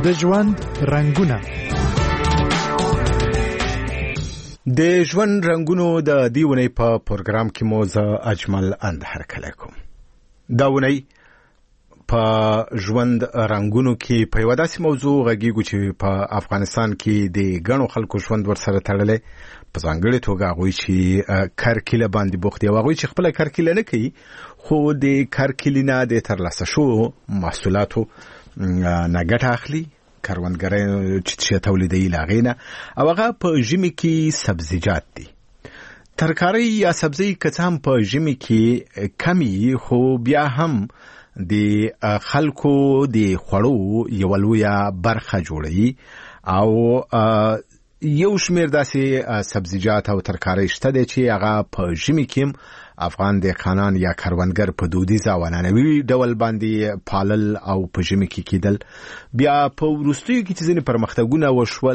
د ژوند رنگونه. د ژوند رنگونو د دیونی په پروګرام کې موزه اجمل اندهر کله کوم. داونی په ژوند رنگونو کې په یو داسې موضوع غږیږو چې په افغانستان کې د غنو خلکو ژوند ورسره تړلې، په ځانګړي توګه هغوی چې کرکیله باندې بوخت دي، هغوی چې خپل کرکیله نه کوي خو د کرکیلینا د ترلاسه شو محصولاتو نه ګټه اخلي، کروندګرای چې تولیدي لاغینه او هغه په ژمي کې سبزیجات دي. ترکاری یا سبزی کڅام په ژمي کې کمی خو بیا هم د خلکو د خوړو یو لویه برخه جوړي او یو شمیر داسې سبزیجات او ترکاری شته دي چې هغه په ژمي کې افغان دهقانان یا کروندګر په دودیزه او عنعنوي ډول باندې پالل او په ژمي کې کېدل. بیا په وروستیو کې چې ځینې پرمختګونه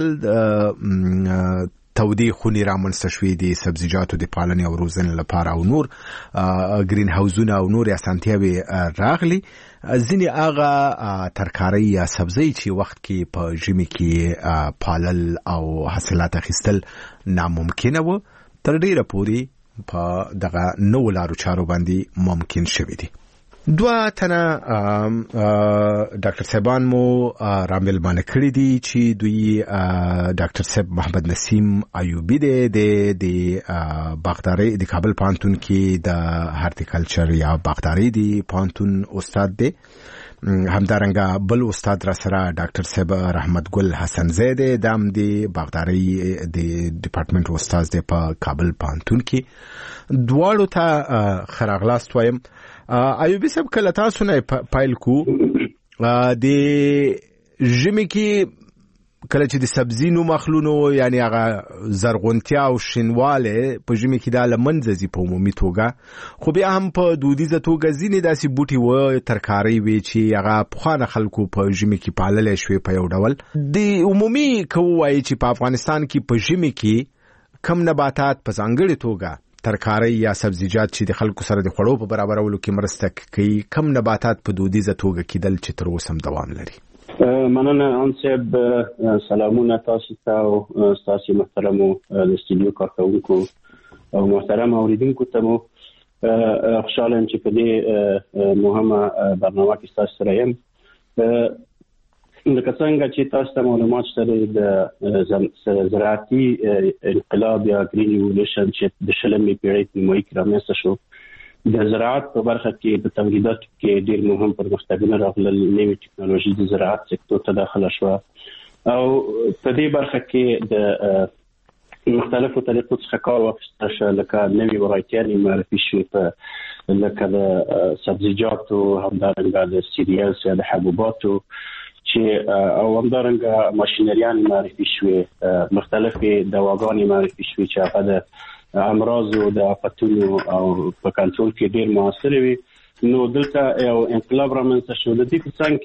وشول، تودې خونې رامنځته شوې دي سبزیجاتو د پالنې او روزنې لپاره او نور گرین هاوزونه او نور اسانتیاوې راغلي. ځینې هغه ترکاری یا سبزی چې وخت کې په ژمي کې پالل او حاصلات اخیستل ناممکنه و، تر ډیره پورې په دغه نو لارو چارو باندې ممکن شوی دی. دوه تنه ډاکټر صاحبان مو رامل باندې کړی دي چې دوی ډاکټر صاحب محمد نسیم ایوبی دی د باغداري د کابل پانتون کې د هارتیکلچر یا باغداري دی پانتون استاد دی. همدارنګه بل استاد را سره ډاکټر صاحب رحمت ګل حسن زیده دام دی باغداري د ډپارټمنټ استاد دی په کابل پانتون کې. دواړو ته خراغلاست وایم. ایوبی صاحب کله تاسو نه پایل کو د ژمي کې کله چې د سبزی نو مخلونو یعنی هغه زرغونتیا او شینواله په ژمي کې د لمنځي په عمومي توګه، خو بیا هم په دودیزه توګه ځینې داسې بوټي و ترکاری وی چې هغه پخوانه خلکو په ژمي کې پالل شوی په یو ډول. د عمومي کوي چې په افغانستان کې په ژمي کې کم نباتات په ځانګړي توګه ترکاری یا سبزیجات چې د خلکو سره د خوړو په برابرولو کې مرسته کوي، کم نباتات په دودیزه توګه کېدل چې تر اوسه هم دوام لري. مننه انصب، سلامونه تاسو ته او تاسو محترمو د استودیو کارکونکو او محترم اوریدونکو ته مو خوشاله یم چې په دې مهمه برنامه کې تاسو سره یم. لکه څنګه چې تاسو ته معلومات شته د زراعتي انقلاب یا گرین ریولوشن چې د شلمې پیړۍ په نیمایي کې رامنځته شو، د زراعت په برخه کې په تولیداتو کې ډېر مهم پرمختګونه راغلل، نوې ټکنالوژي د زراعت سکتور ته داخله شوه او په دې برخه کې د مختلفو طریقو څخه کار واخیستل شو، لکه نوې ورایټیانې معرفي شوې، لکه د سبزیجاتو، همدارنګه د سیریالز یا د حبوباتو چې او همدارنګه ماشینریان معرفي شوې، مختلفې دواګانې معرفي شوې چې هغه د امراضو د آفتونو او په کنټرول کې ډېر موثر وي. نو دلته یو انقلاب رامنځته شو. د دې په څنګ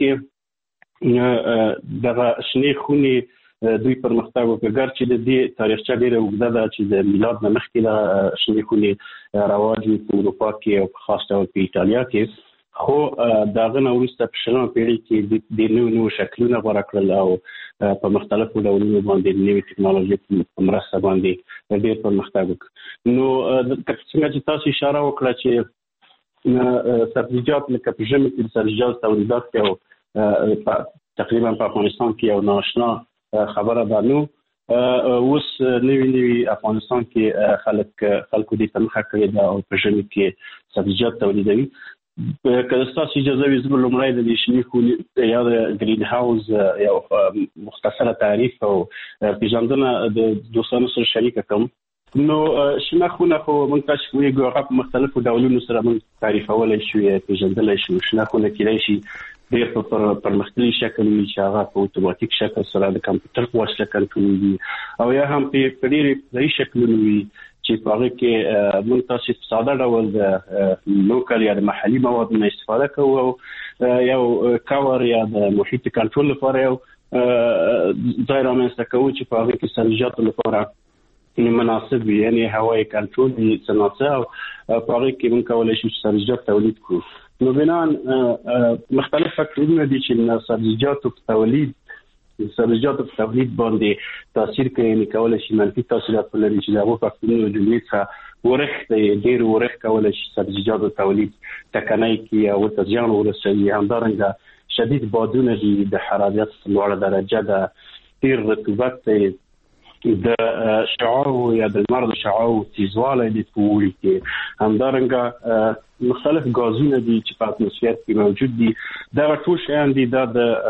کې دغه شنې خونې دوی پرمختګ وکړ چې د دې تاریخچه ډېره اوږده ده چې د میلاد نه مخکې د شنې خونې رواج په اروپا کې او په خاص ډول په ایټالیا کې، خو دغه نه وروسته په شلمه پیړۍ کې د نوو شکلونه غوره کړل او په مختلفو ډولونو باندې نوې ټکنالوژي په مرسته باندې ډېر پرمختګ وکړ. نو څنګه چې تاسو اشاره وکړه چې سبزیجات لکه په ژمي کې سبزیجات تولیدات کې او تقریبا په افغانستان کې یو ناشنا خبره ده. نو اوس نوی افغانستان کې خلکو دې ته مخه کړې ده او په ژمي کې سبزیجات تولیدوي. که تاسو اجازه وي زه لومړی د شنې خونې یا د گرین هاوس یو مختصره تعریف او پیژندنه د دوستانو سره شریکه کوم. نو شنه خونه خو موږ تاسو ویګو هغه په مختلفو ډولونو سره موږ تعریفولای شو یا پیژندلای شو. شنه خونه کېدای شي ډېر په پرمختللي شکل وي چې هغه په اتوماتیک شکل سره د کمپیوټر په واسطه کنټرولېږي او یا هم په ډېرې ځایي شکلونه وي چې په هغه کې موږ تاسو په ساده ډول د لوکل یا د محلي موادو نه استفاده کوو او یو کاور یا د محیط کنټرول لپاره یو ځای رامنځته کوو چې په هغه کې سبزیجاتو لپاره مناسب وي، یعنی هوایي کنټرول وي څنګه او په هغه کې موږ کولای شو سبزیجات تولید کړو. نو بنان مختلف فکتورونه دي چې سبزیجاتو په تولید سبزیجاتو په تولید باندې تاثیر کوي، کولای شي منفي تاثیرات ولري چې د هغو فاکتورونو جملې څخه ورښت ډېر ورښت کولای شي سبزیجاتو تولید ټکنۍ کړي او ورته زیان ورسوي. همدارنګه شدید بادونه دي، د حرارت لوړه درجه ده، ډېر رطوبت د شعاع یا د لمر د شعاع تیزوالی د پوری کې، همدارنګه مختلف غازونه دي چې په اتموسفیر کې موجود دي. دا ټول شیان دي د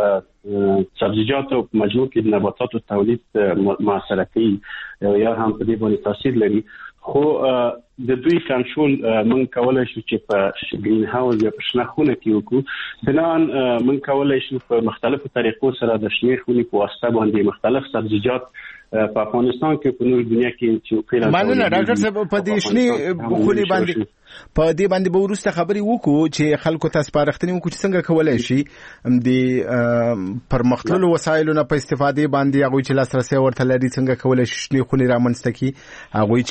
سبزیجاتو په مجموع کې د نباتاتو تولید مؤثره کوي یا هم په دې باندې تاثیر لري. خو د دوی کنټرول موږ کولای شو چې په گرین هاوس یا په شنه خونه کې وکړو. بنان موږ کولای شو په مختلفو طریقو سره د شنه خونې په واسطه باندې مختلف سبزیجات په افغانستان کې په نور دنیا کې چې پیدا مننه ډاکټر صاحب په دې شنه خونې باندې به ورسته خبري وکړو چې خلکو ته سپارښتنه وکړو چې څنګه کولای شي د پرمختللو وسایلو نه په استفادې باندې هغه چې لاسرسي ورته لري څنګه کولای شي شنه خونې رامنځته کړي، هغه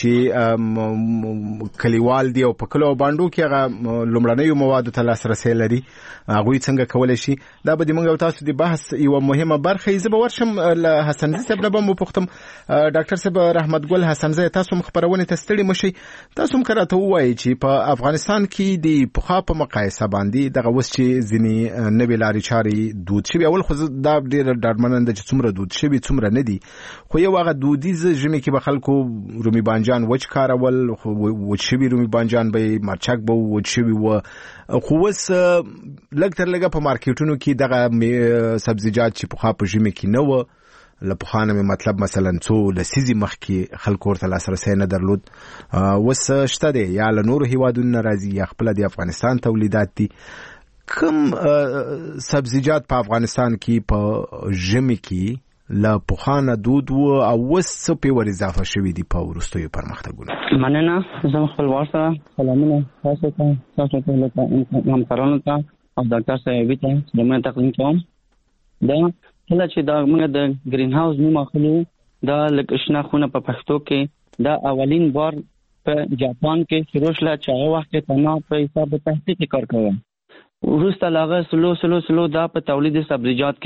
چې کلیوال دی او په کلو باندې کې هغه لومړنیو موادو ته لاسرسي لري، هغه څنګه کولای شي. دا به موږ تاسو د بحث یو مهمه برخه زه به ورشم حسن زی صاحب نه به پوښتم. ډاکټر صاحب رحمت ګل حسن زی، تاسو خبرونه ته ستړي مشي، تاسو کراته وایي چې په افغانستان کې د پخوا په مقایسه باندې دغه وس چې ځینی نوې لارې چارې دود شوی. اول خو دا ډېر ډاډمنند چې څومره دود شوی څومره نه دي، خو یو هغه دودیز ژمي کې به خلکو رومي بانجان وچ کارول، وچ شوی رومي بانجان به مرچک به وچ شوی و، خو وس لږ تر لږه په مارکیټونو کې دغه سبزیجات چې پخوا په ژمي کې نه و لپخانه مطلب مثلا څو لسیزي مخکې خلکو ورته لاسرسي نه درلود، وس شته دی یا له نورو هیوادونو راځي یا خپل د افغانستان تولیدات دي. کوم سبزیجات په افغانستان کې په ژمي کې له پخوانه دود و او وس په ور اضافه شوی دي په ورستیو پرمختګونو؟ مننه. زه خپل واسطه سلامونه تاسو ته هم کارونه ته او ډاکټر صاحب ته زموږ تقدیم کوم. دا کله چې دا موږ د گرین هاوس نوم اخلو، دا لکه شنه خونه په پښتو کې دا اولین بار په جاپان کې شروع شله چې هغه وخت کې تنها په حساب تحقیق کار کوي. وروسته لاغه سلو دا په تولید سبزیجات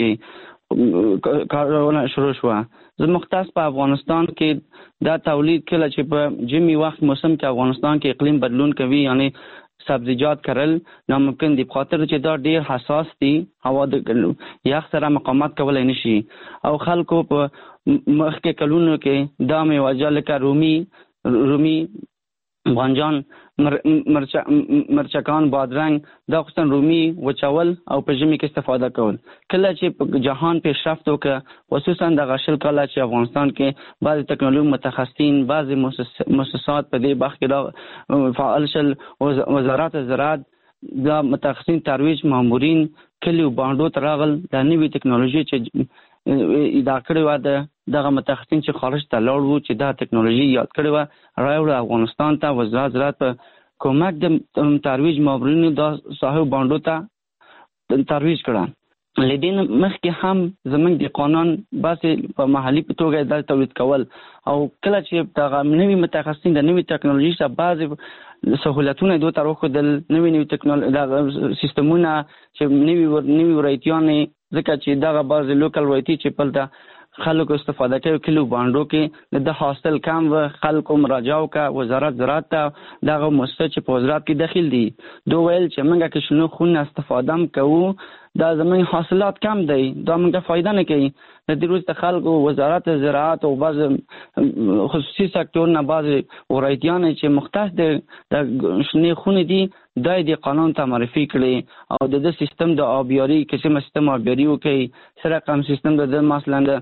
کې کارونه شروع شوه. زه مختص په افغانستان کې دا تولید کله چې په جمی وخت موسم کې افغانستان کې اقلیم بدلون کوي، یعنی سبزیجات کرل ناممکن دي، خاطر چې دا ډیر حساس دي، هوا د یخ سره مقاومت کولای نشي او خلکو په مخکې کلونو کې دا میوه لکه رومي بانجان، مرچکان، بادرنګ، دا خصوصا رومي وچول او په ژمي کې استفاده کول. کله چې په جهان پیشرفت وکړ، خصوصا د غشل کله چې افغانستان کې بعض ټکنالوژي متخصصین، بعض مؤسسات په دې بخش کې فعال شل، وزارت زراعت دا متخصصین ترویج مامورین کلیو باندې تراغل د نوې ټکنالوژي چې دا کړی و دغه متخصصین چې خارج ته لاړ وو چې دا ټکنالوژي یاد کړی و راوړ افغانستان ته. وزارت زراعت په کومک د ترویج مامورینو دا صاحب باندې ته ترویج کړه. لیدین مخکې هم زمونږ د قانون باسي په محلي په توګه د تولید کول او کله چې دغه نوې متخصصین د نوې ټکنالوژي سره بعض سہولتونه دوی تر وخت د نوې ټکنالوژي سیستمونه چې نوې ورایتیانې ځکه چې دغه بعض لوکل ورایتي چې پلته خلکو استفاده کوي کلو باندو کې د حاصل کم و خلکو مراجعه وکړه. وزارت زراعت ته دغه مؤسسه چې په وزارت کې داخل دي دوی ویل چې موږ کې شنو خونه استفاده کوو، دا زموږ حاصلات کم دی، دا موږ فائدہ نه کوي. د دې وروسته خلکو وزارت زراعت او بعض خصوصي سکتورونه بعض ورایتیان چې مختص د شنو خونه دي د قانون ته معرفي کړي او د سیستم د آبیاری قسم سیستم آبیاری وکي سره کم سیستم د مثلا د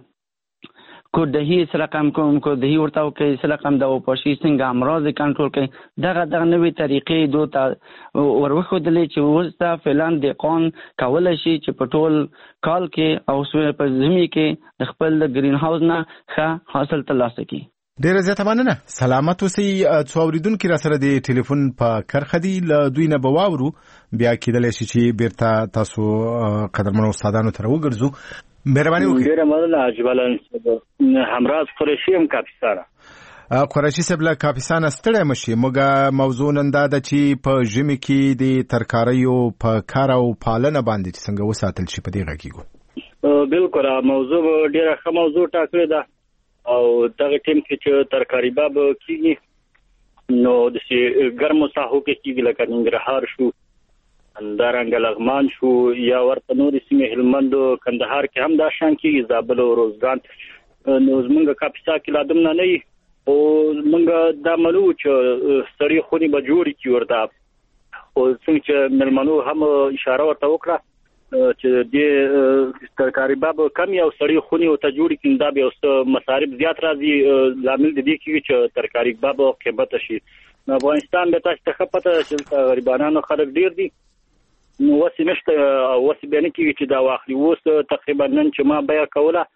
کودهی سره کم کوم کودهی ورته وکي سره کم د اوپاشي څنګه امراض کنټرول کوي. دغه نوې طریقې دوه ورخدلې چې وسته فعلان د قانون کول شي چې په ټول کال کې او په زمي کې د خپل گرین هاوس نه ښه حاصل ترلاسه کړي. ډیره زیاته مننه. سلامت اوسئ. څو اوریدونکو را سره د ټلیفون په کرخه دی له دوی نه بواورو بیا کېدلی شي چې بیرته تاسو قدرمنو استادانو ته وګرځو. مهرباني وکړئ. ډیره مننه اجبلن همراز قریشی هم کاپیسانه قریشی صاحب له کاپیسانه ستړی مشي. موږ موضوع نن دا ده چې په ژمي کې د ترکاریو په کار او پالنه باندې څنګه وساتل شي په دې غږیږو. بالکل موضوع ډیره ښه موضوع ټاکلې ده او دغه ټیم کې چې ترکاري باب کیږي نو د ګرمو ساحو کې کیږي لکه ننګرهار شو همدارنګه لغمان شو یا ورته نورې سیمې هلمند کندهار کې هم دا شان کیږي زابل او روزګان نو زمونږ کاپیسا کې لا دومره نه وي او موږ دا منو چې سړي خونې به جوړې کړي ورته او څنګه چې مېلمنو هم اشاره ورته وکړه چې د ترکاري باب کم یو سړی خونی او ته جوړ کین دا به اوس مصارف زیات راځي لامل د دې کې چې ترکاري باب قیمت شي نو افغانستان به تاسو ته پته چې غریبانو خلک ډیر دي نو وسې نشته وسې به نه کیږي چې دا واخلي اوس تقریبا نن چې ما بیا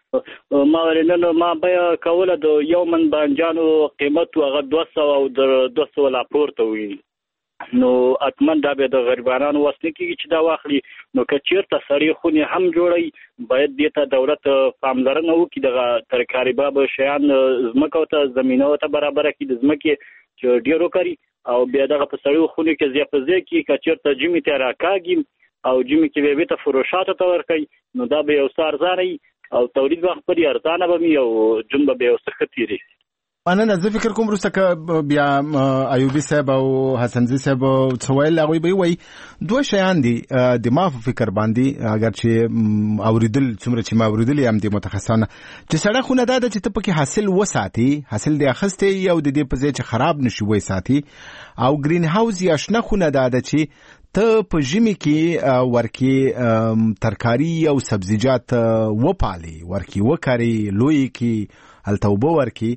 کوله ما بیا کوله د یو من بانجانو قیمت هغه 200 او 200 لا پورته وي نو اتمن دا به د غریبانو وسنه کیږي چې دا واخلي نو کچیرته سړی خونی هم جوړي باید دته دولت پاملرنه وکړي د ترکاري باب شیان زمکو ته زمينو ته برابر کړي د زمکه چې ډیرو کوي او بیا دغه په سړی خونی کې زیاتځي کې کچیرته جمی ته راکاږي او جمی کې به ته فروشات ته ورکړي نو دا به یو سارزاني او تولید وخت پر ارزانه به یو جنبه به وسختيري انا زه فکر کوم وروسته ک بیا ایوبی صاحب او حسنزي صاحب څویل هغه به وي دوه شیان دي د ما فکر باندې اگر چې اوریدل څومره چې ما اوریدل یم د متخصصانه چې سړی خونه دا چې ته پکې حاصل وساتي حاصل دی اخسته یو د دې په ځای چې خراب نشي وای ساتي او گرین هاوس یا شنه خونه دا چې ته په ژمي کې ورکی ترکاری او سبزیجات وپالي ورکی وکړي لوی کې التوبه ورکی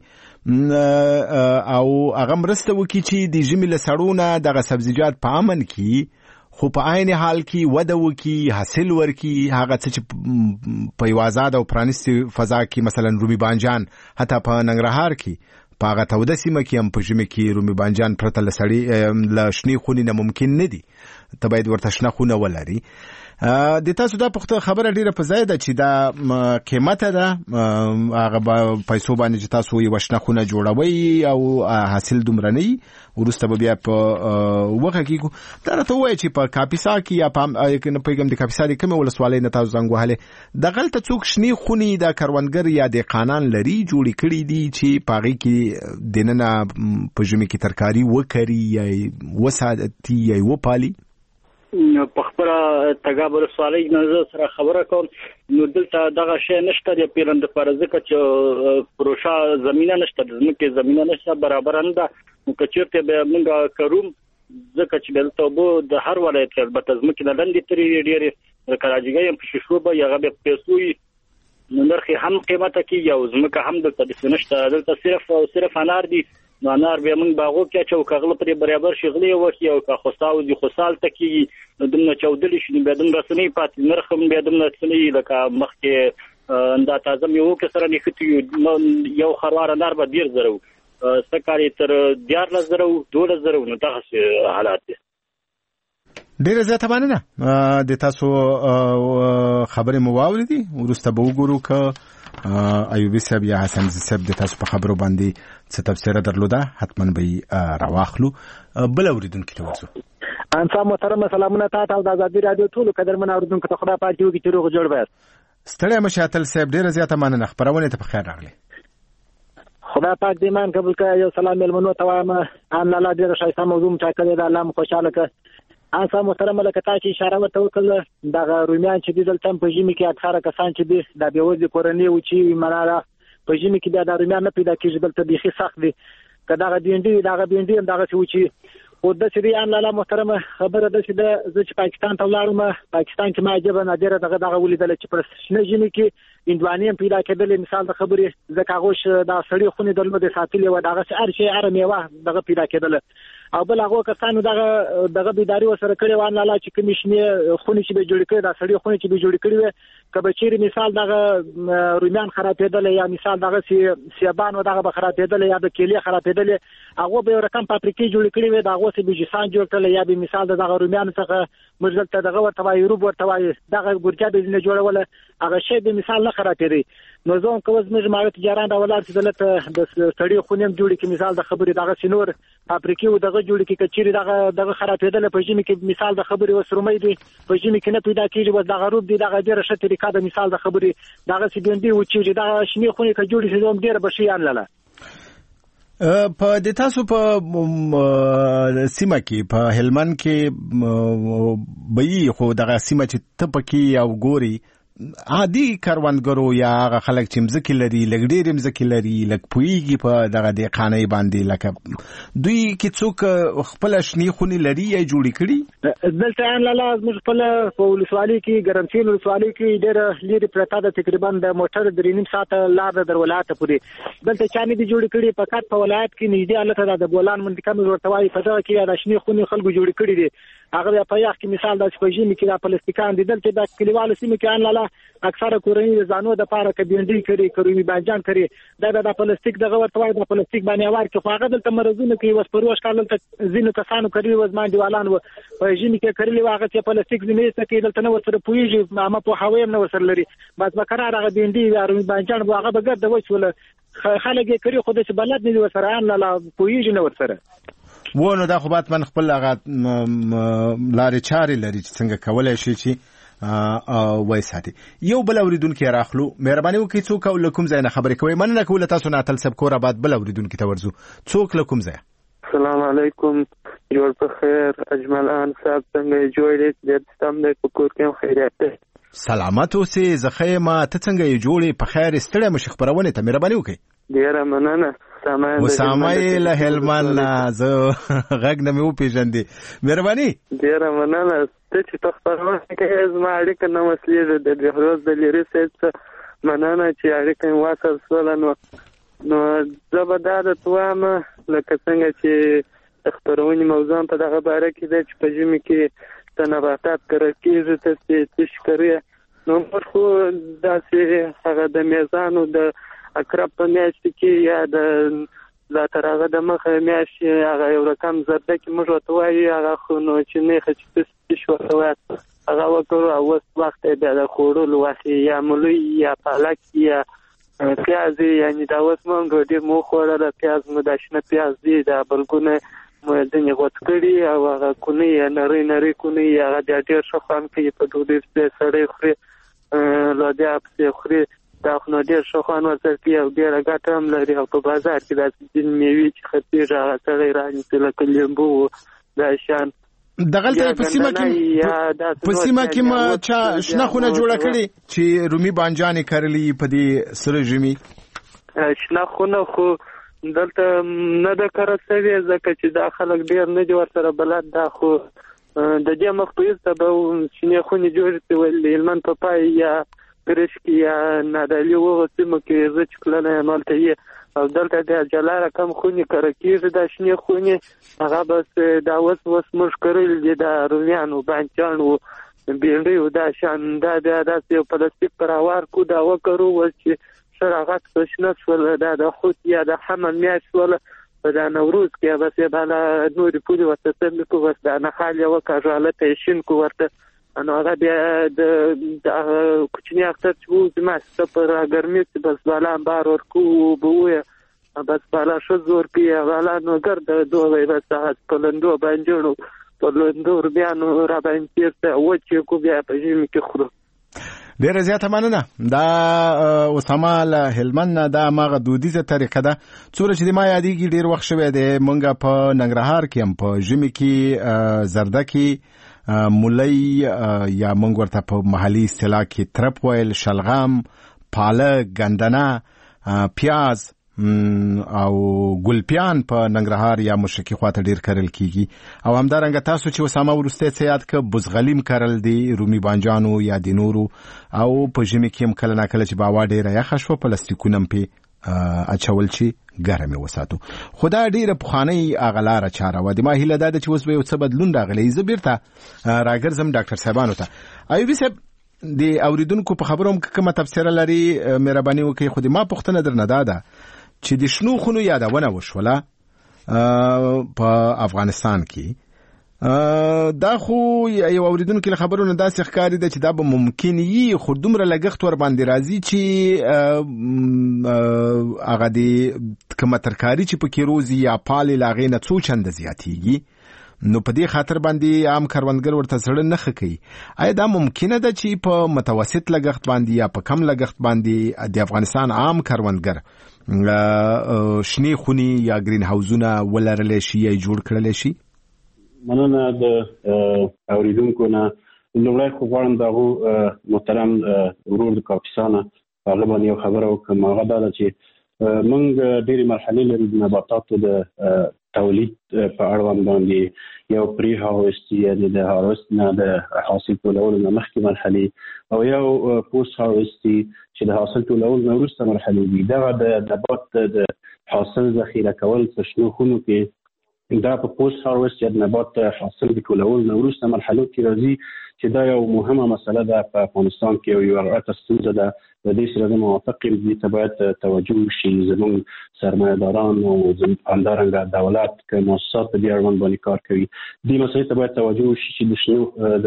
او هغه مرسته وکړي چې د ژمي له سړونه دغه سبزیجات په امن کې خو په عین حال کې وده وکړي حاصل ورکړي هغه څه چې په یو آزاد او پرانیستي فضا کې مثلا رومي بانجان حتی په ننګرهار کې په هغه توده سیمه کې هم په ژمي کې رومي بانجان پرته له سړي له شنې خونې نه ممکن نه دي ته باید ورته شنه خونه ولري د تاسو دا پخته خبره ډیره په ځای ده چې دا قیمته ده هغه پیسو باندې چې تاسو یو شنه خونه جوړوي او حاصل دومره نه ورسته به بیا په وخه کې دا راته وایي چې په کاپیسا کې یا په پیغام د کاپیسا د کومه ولسوالۍ نه تاسو زنګ وهله د غلطه څوک شنی خونی د کروندګر یا د قانون لري جوړی کړی دي چې پاغي کې دننه په ژمي کې ترکاری وکړي یا وساتي یا وپالي په خبر تګابل سوالي نه سره خبره کوم نو دلته دغه شی نشته د پیرند پرځکه چې پروشا زمينه نشته ځکه زمينه نشته برابر انده نو کچirte به موږ کوم ځکه چې دلته بو د هر ولایت البته ځمکه نه لندې ترې ډېر کراچۍ په ششو به یغه به پیسوي نو نرخ هم قیمته کې یو ځمکه هم دلته نشته دلته صرف انار دي نو انار به موږ باغو کې چې کغله پر برابر شغلي وکي او که خصاو دي خصال تکي نو دمنه چودل شي به دم رسنی پات نرخ به دم رسنی لکه مخ کې انده تازه یو کې سره نختی یو خروار انار به ډیر زرو سکاري تر 14000 12000 نو تاسو حالات دي ډیره زیاته باندې د تاسو خبرې مو واوریدي ورسته به وګورو ک ایوبی صاحب یا حسن صاحب د تاسو په خبرو باندې څه تفسیر درلوده حتما به راواخلو بل اوریدونکو ته ورسو انسان محترم سلامونه تاسو د آزادي رادیو ټول قدرمن اوریدونکو ته خدا پاک یو چې روغ جوړ وای ستړي مشاتل صاحب ډیره زیاته مننه خبرونه ته په خیر راغلی خدا پاک دې مان قبول کړه یو سلام ملمنو ته وایم ان الله دې شایسته موضوع ټاکلې ده الله خوشاله کړه انسا محترم لکه چې اشاره ورته وکړه دا رومیان چې دلته په ژمي کې اکثره کسان چې د بیوزي کورنۍ او چې مناره په ژمي کې د رومیان نه پیدا کیږي دلته بيخي سخت دي کدا غ بینډي هم دغه چې او د سری ان الله محترم خبره ده چې د پاکستان ته ولاړم پاکستان کې ما جبه نادره دغه ولیدل چې پر شنه ژمي کې اندوانیم پیدا کېدل مثال د خبرې زکاغوش د سړی خونې درلو د ساتلې و دغه هر شي ارمیوه دغه پیدا کېدل او بل هغه کسانو دغه بيداری وسره کړي وان الله چې کمیشنې خونې چې به جوړ کړي دا سړی خونې چې به جوړ کړي وي کبه چیرې مثال دغه رومیان خرابېدل یا مثال دغه سیابان و دغه خرابېدل یا د کېلې خرابېدل هغه به رقم پاپریکي جوړ کړي وي دغه څه بيجسان جوړ کړل یا به مثال دغه رومیان څخه مرزل ته دغه ورته وای روب ورته وای دغه ګورجا به نه جوړول هغه شی به مثال نه خرابېږي نو زه کوم زموږ مال تجاران دا ولر چې دلته د سړی خونیم جوړی کې مثال د خبرې دغه سينور فابریکې او دغه جوړی کې کچيري دغه خرابېدل په ژمي کې مثال د خبرې وسرومې دي په ژمي کې نه پیدا کیږي و دغه روب دي دغه ډیره ښه طریقه د مثال د خبرې دغه سیبندي او چې دغه شنی خونې کې جوړی شي هم ډیره بشیان لاله په د تاسو په سیمه کې په هلمند کې به خو دغه سیمه چې ته پکې او ګوري عادي کاروانګرو یا هغه خلک چې مزکې لري لږ ډېر مزکې لري لږ پوهیږي په دغه دهقانۍ باندې لکه دوی کې څوک خپل شنې خونې لري یا جوړې کړي دلته ان لاله موږ خپل په ولسوالۍ کې ګرمسین ولسوالۍ کې ډېر لري پرته د تقریبا د موټر د 3.5 ساعت لار د ولایت پورې دلته چانه دي جوړې کړي فقط په ولایت کې نږدې الته د بولان منطقه مې ورته وایي په دغه کې د شنې خونې خلکو جوړې کړي دي هغه په یخ کې مثال د سپېژنې کې د پلاستیکان دي دلته د کلیوالو سیمه کې ان لاله اکثره کورنۍ زانو د پاره کبینډي کړي کرومي بانجان کړي دا پلاستیک دغه ورته وایي د پلاستیک باندې وار کې خو هغه دلته مرزونه کې وس پروش کارل ته زینو کسانو کړي وزمان دیوالان و په ژمي کې کړي واغه چې پلاستیک زینې څخه کې دلته نو ورته پویږي ما په هوایم نو سره لري بس بکرار هغه بینډي کرومي بانجان واغه بغیر د وښول خلک یې کړي خو د بلد نه وسره ان لا پویږي نو ورسره ونه دا خو بات من خپل هغه لارې چارې لري چې څنګه کولای شي چې وای ساتي یو بل اوریدونکو راخلو مهرباني وکړئ څوک او لکم ځای نه خبرې کوي مننه کوله تاسو نه تل سب کور آباد بل اوریدونکو ته ورزو څوک لکم ځای السلام علیکم جوړ په خیر اجمل ان صاحب څنګه جوړې د تم د کور کې خیریت سلامت اوسې زخیمه ته څنګه جوړې په خیر ستړی مش خبرونه ته مهرباني وکړئ ډیره مننه وسامای له هلمند زه غږ نه مې وپېژندې مهرباني ډیره مننه ته چې تخبرونه کې زما اړیکه نه مسلې د جهروز د لري څه مننه چې اړیکه واسه سولنو نو زبدا د توام لکه څنګه چې خبرونه موضوع په دغه باره کې د چې په ژمي کې تنباتات کړکېږي ته تشکرې نو خو داسې هغه د میزانو د اقرب په میاشت کې یا د لا تر هغه د مخه میاشت هغه یو رقم زرده کې موږ ورته وایي هغه خو نو چې نه خچ شو هغه وکړو او وخت به د خوړلو وخت یا ملي یا پالک یا پیاز یعنی دا اوس مونږ ډېر مو خوړل پیاز مو داشنه پیاز دی دا بلګونه مو دنه غوت کړی او هغه کونی نری کونی هغه ډېر شخان کې په دوی سره خوري لادیا په خوري دا خو ډېر شخان ورته کې او ډېر ګټم لري او په بازار کې د میوې چې خطیر هغه سره راني تل لیمبو دا شان دغلته په سیمه کې ما چا شنه خونه جوړه کړي چې رومي بانجانې کړلې په دې سره ژمي شنه خونه خو دلته نه د کارڅوي ځکه چې دا خلک ډېر نه دي ورسره بلد دا خو د دې مخکې ته به شنه خونه جوړې ولې هلمند په پای یا کرشکی یا نادالی وغه سیمه کې زه چې کله مالته یې او دلته د جلاره کم خونی کړکېږي د شنه خونی هغه بس دا وس موږ کړل دي د رومیانو بانجانو بیلډي دا شان دا د پلاستیک پراوار کو دا وکړو چې شراغت پښنه ول د خود یا د حمل میاش ول په د نوروز کې بس بالا نور پوری وسته کو بس د نه خاله وکړاله تشین کو ورته انو هغه بیا د کوچنی اختر چې وو ما سپر ګرمي بس بالا بار ورکو بوه بس بالا شو زور کې بالا نو ګرد دوه بس پلندو بانجوړو پلندو بیا نو را باندې ته و چې کو بیا په ژمي کې خورو ډیره زیاته مننه دا اسامه له هلمند دا ماغه دودیزه طریقه ده څوره چې ما یادېږي ډیر وخت شوی دی مونږه په ننګرهار کې هم په ژمي کې زردکی مولای یا مونږ ورته په محلي اصطلاح کې ترپ ویل شلغم پالک ګندنه پیاز او ګلپیان په ننګرهار یا مشرقي خواته ډیر کرل کیږي او همدارنګه تاسو چې وسامه ورسته سیاد ک بزغلیم کرل دي رومي بانجانو یا د نورو او په ژمي کې هم کله ناکله چې باوا ډیره یا خشو پلاستیکونم په اچول شي ګرمه وساتو خدا ډیره پخاني اغلاره چاره و د ما هیله ده چې اوس به څه بدلون راغلی زبیرته راګرزم ډاکټر صاحبانو ته ایوب صاحب د اوریدونکو په خبروم کومه تفسیر لري مهرباني وکړئ خو د ما پوښتنه درنه ده چې د شنو خونو یادونه وشوله په افغانستان کې دا خو یو اوریدونکو له خبرونو داسې ښکاري ده چې دا به ممکن وي، خو دومره لګښت ور باندې راځي چې هغه د کومه ترکاري چې پکې روزي یا پالې له هغې نه څو چنده زیاتېږي، نو په دې خاطر باندې عام کروندګر ورته زړه نه ښه کوي. آیا دا ممکنه ده چې په متوسط لګښت باندې یا په کم لګښت باندې د افغانستان عام کروندګر شنې خونې یا گرین هاوزونه ولرلی شي یا جوړ کړلی شي؟ مننه د اوریدونکو نه. لومړی خو غواړم دغه محترم ورور د کاپیسانه هغه باندې یو خبره وکړم. هغه دا ده چې موږ ډېرې مرحلې لرو د نباتاتو د تولید په اړوند باندې. یو پری هارویست یعنې د هارویست نه د حاصل ټولولو نه مخکې مرحلې، او یو پوست هارویست چې د حاصل ټولولو نه وروسته مرحلې دي. دغه د نبات د حاصل ذخیره کول په شنو خونو کې دا په پوست هارویست یا د نبات حاصل د ټولولو نه وروسته مرحلو کې راځي، چې دا یو مهمه مسله ده په افغانستان کې، یو غټه ستونزه ده. د دې سره زه موافق یم، دې ته باید توجه وشي. زموږ سرمایه‌داران او همدارنګه دولت که مؤسسات په دې اړوند باندې کار کوي، دې مسلې ته باید توجه وشي چې د شنو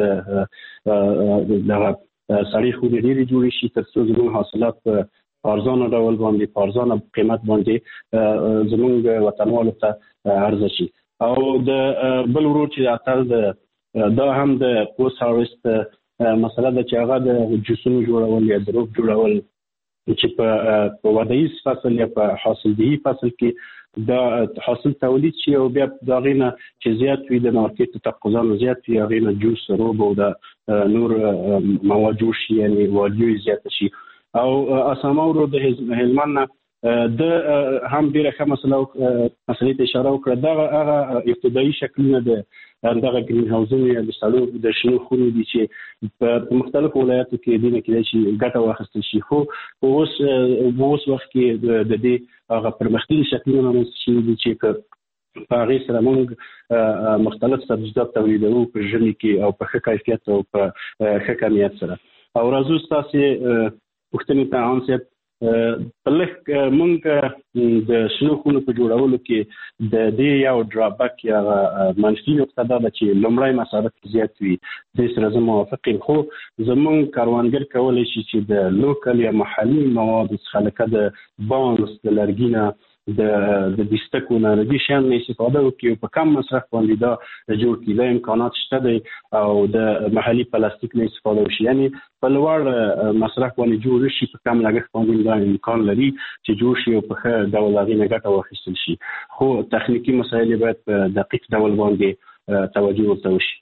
دغه سړې خونې ډېرې جوړې شي تر څو زموږ حاصلات په ارزانه ډول باندې په ارزانه قیمت باندې زموږ وطنوالو ته عرضه شي. او د بل ورور چې اتل دا هم د پوست هارویست مسله ده چې هغه د جوسونو جوړول یا دروغ جوړول چې په ودایي فصل یا په حاصلدهي فصل کې دا حاصل تولید شي او بیا دا غینه چې زیات وي د مارکیټ تقاضا زیات وي، غینه جوس روب او د نور مواد جوړ شي، یعنی والیو زیات شي. او اسامه ورو د هلمند د هم ډیره ښه مسلې ته اشاره وکړه. دا هغه ابتدایي شکلونه د دغه گرین هاوزونو یا د سړو د شنو خونو دي چې په مختلفو ولایاتو کې دینه کېدای شي ګټه واخیستل شي، خو اوس وخت کې د دې هغه پرمختللي شکلونه رامنځته شوي دي چې په هغې سره موږ مختلف سبزیجات تولیدوو په ژمي کې او په ښه کیفیت او په ښه کمیت سره. او راځو ستاسې پوښتنې ته انصب په لږ موږ د شنو خونو په جوړولو کې د دې یو ډرابک یا منفي نقطه دا ده چې لومړی مصارف زیات وي. دې سره زه موافق یم، خو زموږ کروندګر کولی شي چې د لوکل یا محلي موادو څخه لکه د بانس، د لرګي نه، د دستکو نه، د دې شیانو نه استفاده وکړي او په کم مصرف باندې دا جوړ کړي. دا امکانات شته دی او د محلي پلاستیک نه استفاده وشي، یعنی په لوړ مصرف باندې جوړ شي، په کم لګښت باندې دا امکان لري چې جوړ شي او په ښه ډول هغې نه ګټه واخیستل شي. خو تخنیکي مسایل باید په دقیق ډول باندې توجه ورته وشي.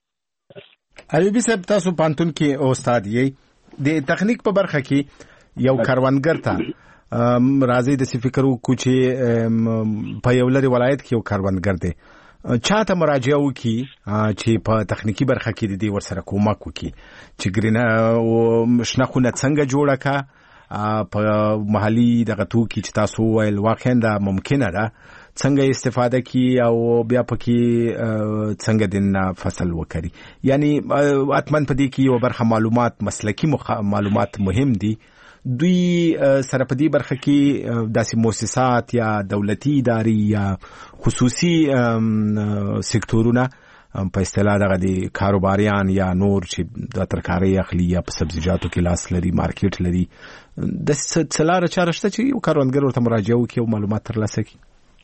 ایوبي صاحب، تاسو پانتون کې استاد یې، د تخنیک په برخه کې یو کروندګر ته راځي د فکر وکړو چې په یو لري ولایت کې یو کروندګر دی، چاته مراجعه وکړي چې په تخنیکی برخه کې د دې ورسره کومک وکړي چې ګرین شنه خونه څنګه جوړه کا په محلي دغه توکي چې تاسو ویل واقعا دا ممکنه ده، څنګه استفاده کی او بیا پکې څنګه د فصل وکړي. یعنی اتمن په دې کې یو برخه معلومات، مسلکی معلومات مهم دي. دوی سره په دې برخه کې داسې مؤسسات یا دولتي ادارې یا خصوصي سکتورونه په اصطلاح دغه د کاروباریان یا نور چې د ترکارۍ اخلي یا په سبزیجاتو کې لاس لري، مارکیټ لري، د څه لاره چاره شته چې یو کروندګر ورته مراجعه وکړي او معلومات ترلاسه کړي؟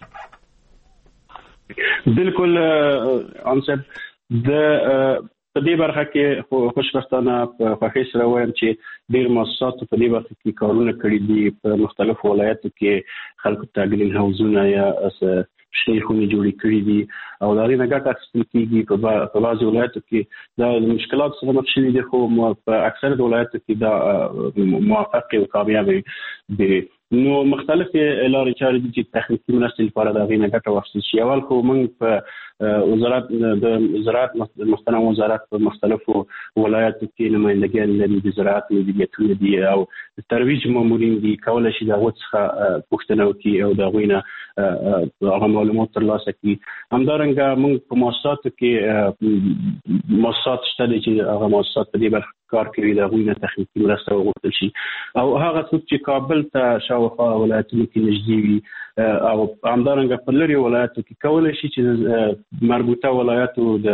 بالکل انصب، د په دې برخه کې خوشبختانه په خوښۍ سره وایم چې ډېر مؤسسات په دې برخه کې کارونه کړي دي. په مختلفو ولایاتو کې خلکو ته گرین هاوزونه یا شنې خونې جوړې کړي دي او د هغې نه ګټه اخیستل کېږي. په بعضې ولایاتو کې دا مشکلات سره مخ شوي دي، خو په اکثره ولایاتو کې دا موفق او کامیاب دي. نو مختلفې لارې چارې دي چې تخنیکي مرستې لپاره د هغې نه ګټه واخیستل شي. اول خو موږ په وزارت د زراعت محترم وزارت په مختلفو ولایاتو کې نمایندګان لري، د زراعت مدیریتونه دي او ترویج مامورین دي، کولی شي د هغو څخه پوښتنه وکړي او د هغوی نه هغه معلومات ترلاسه کړي. همدارنګه موږ په مؤسساتو کې مؤسسات شته دي چې هغه مؤسسات په دې برخه کار کوي، د هغوی نه تخنیکي مرسته وغوښتل شي. او هغه څوک چې کابل ته شاوخوا ولایتونو کې نږدې وي او همدارنګه په لرې ولایاتو کې کولی شي چې مربوطه ولایاتو د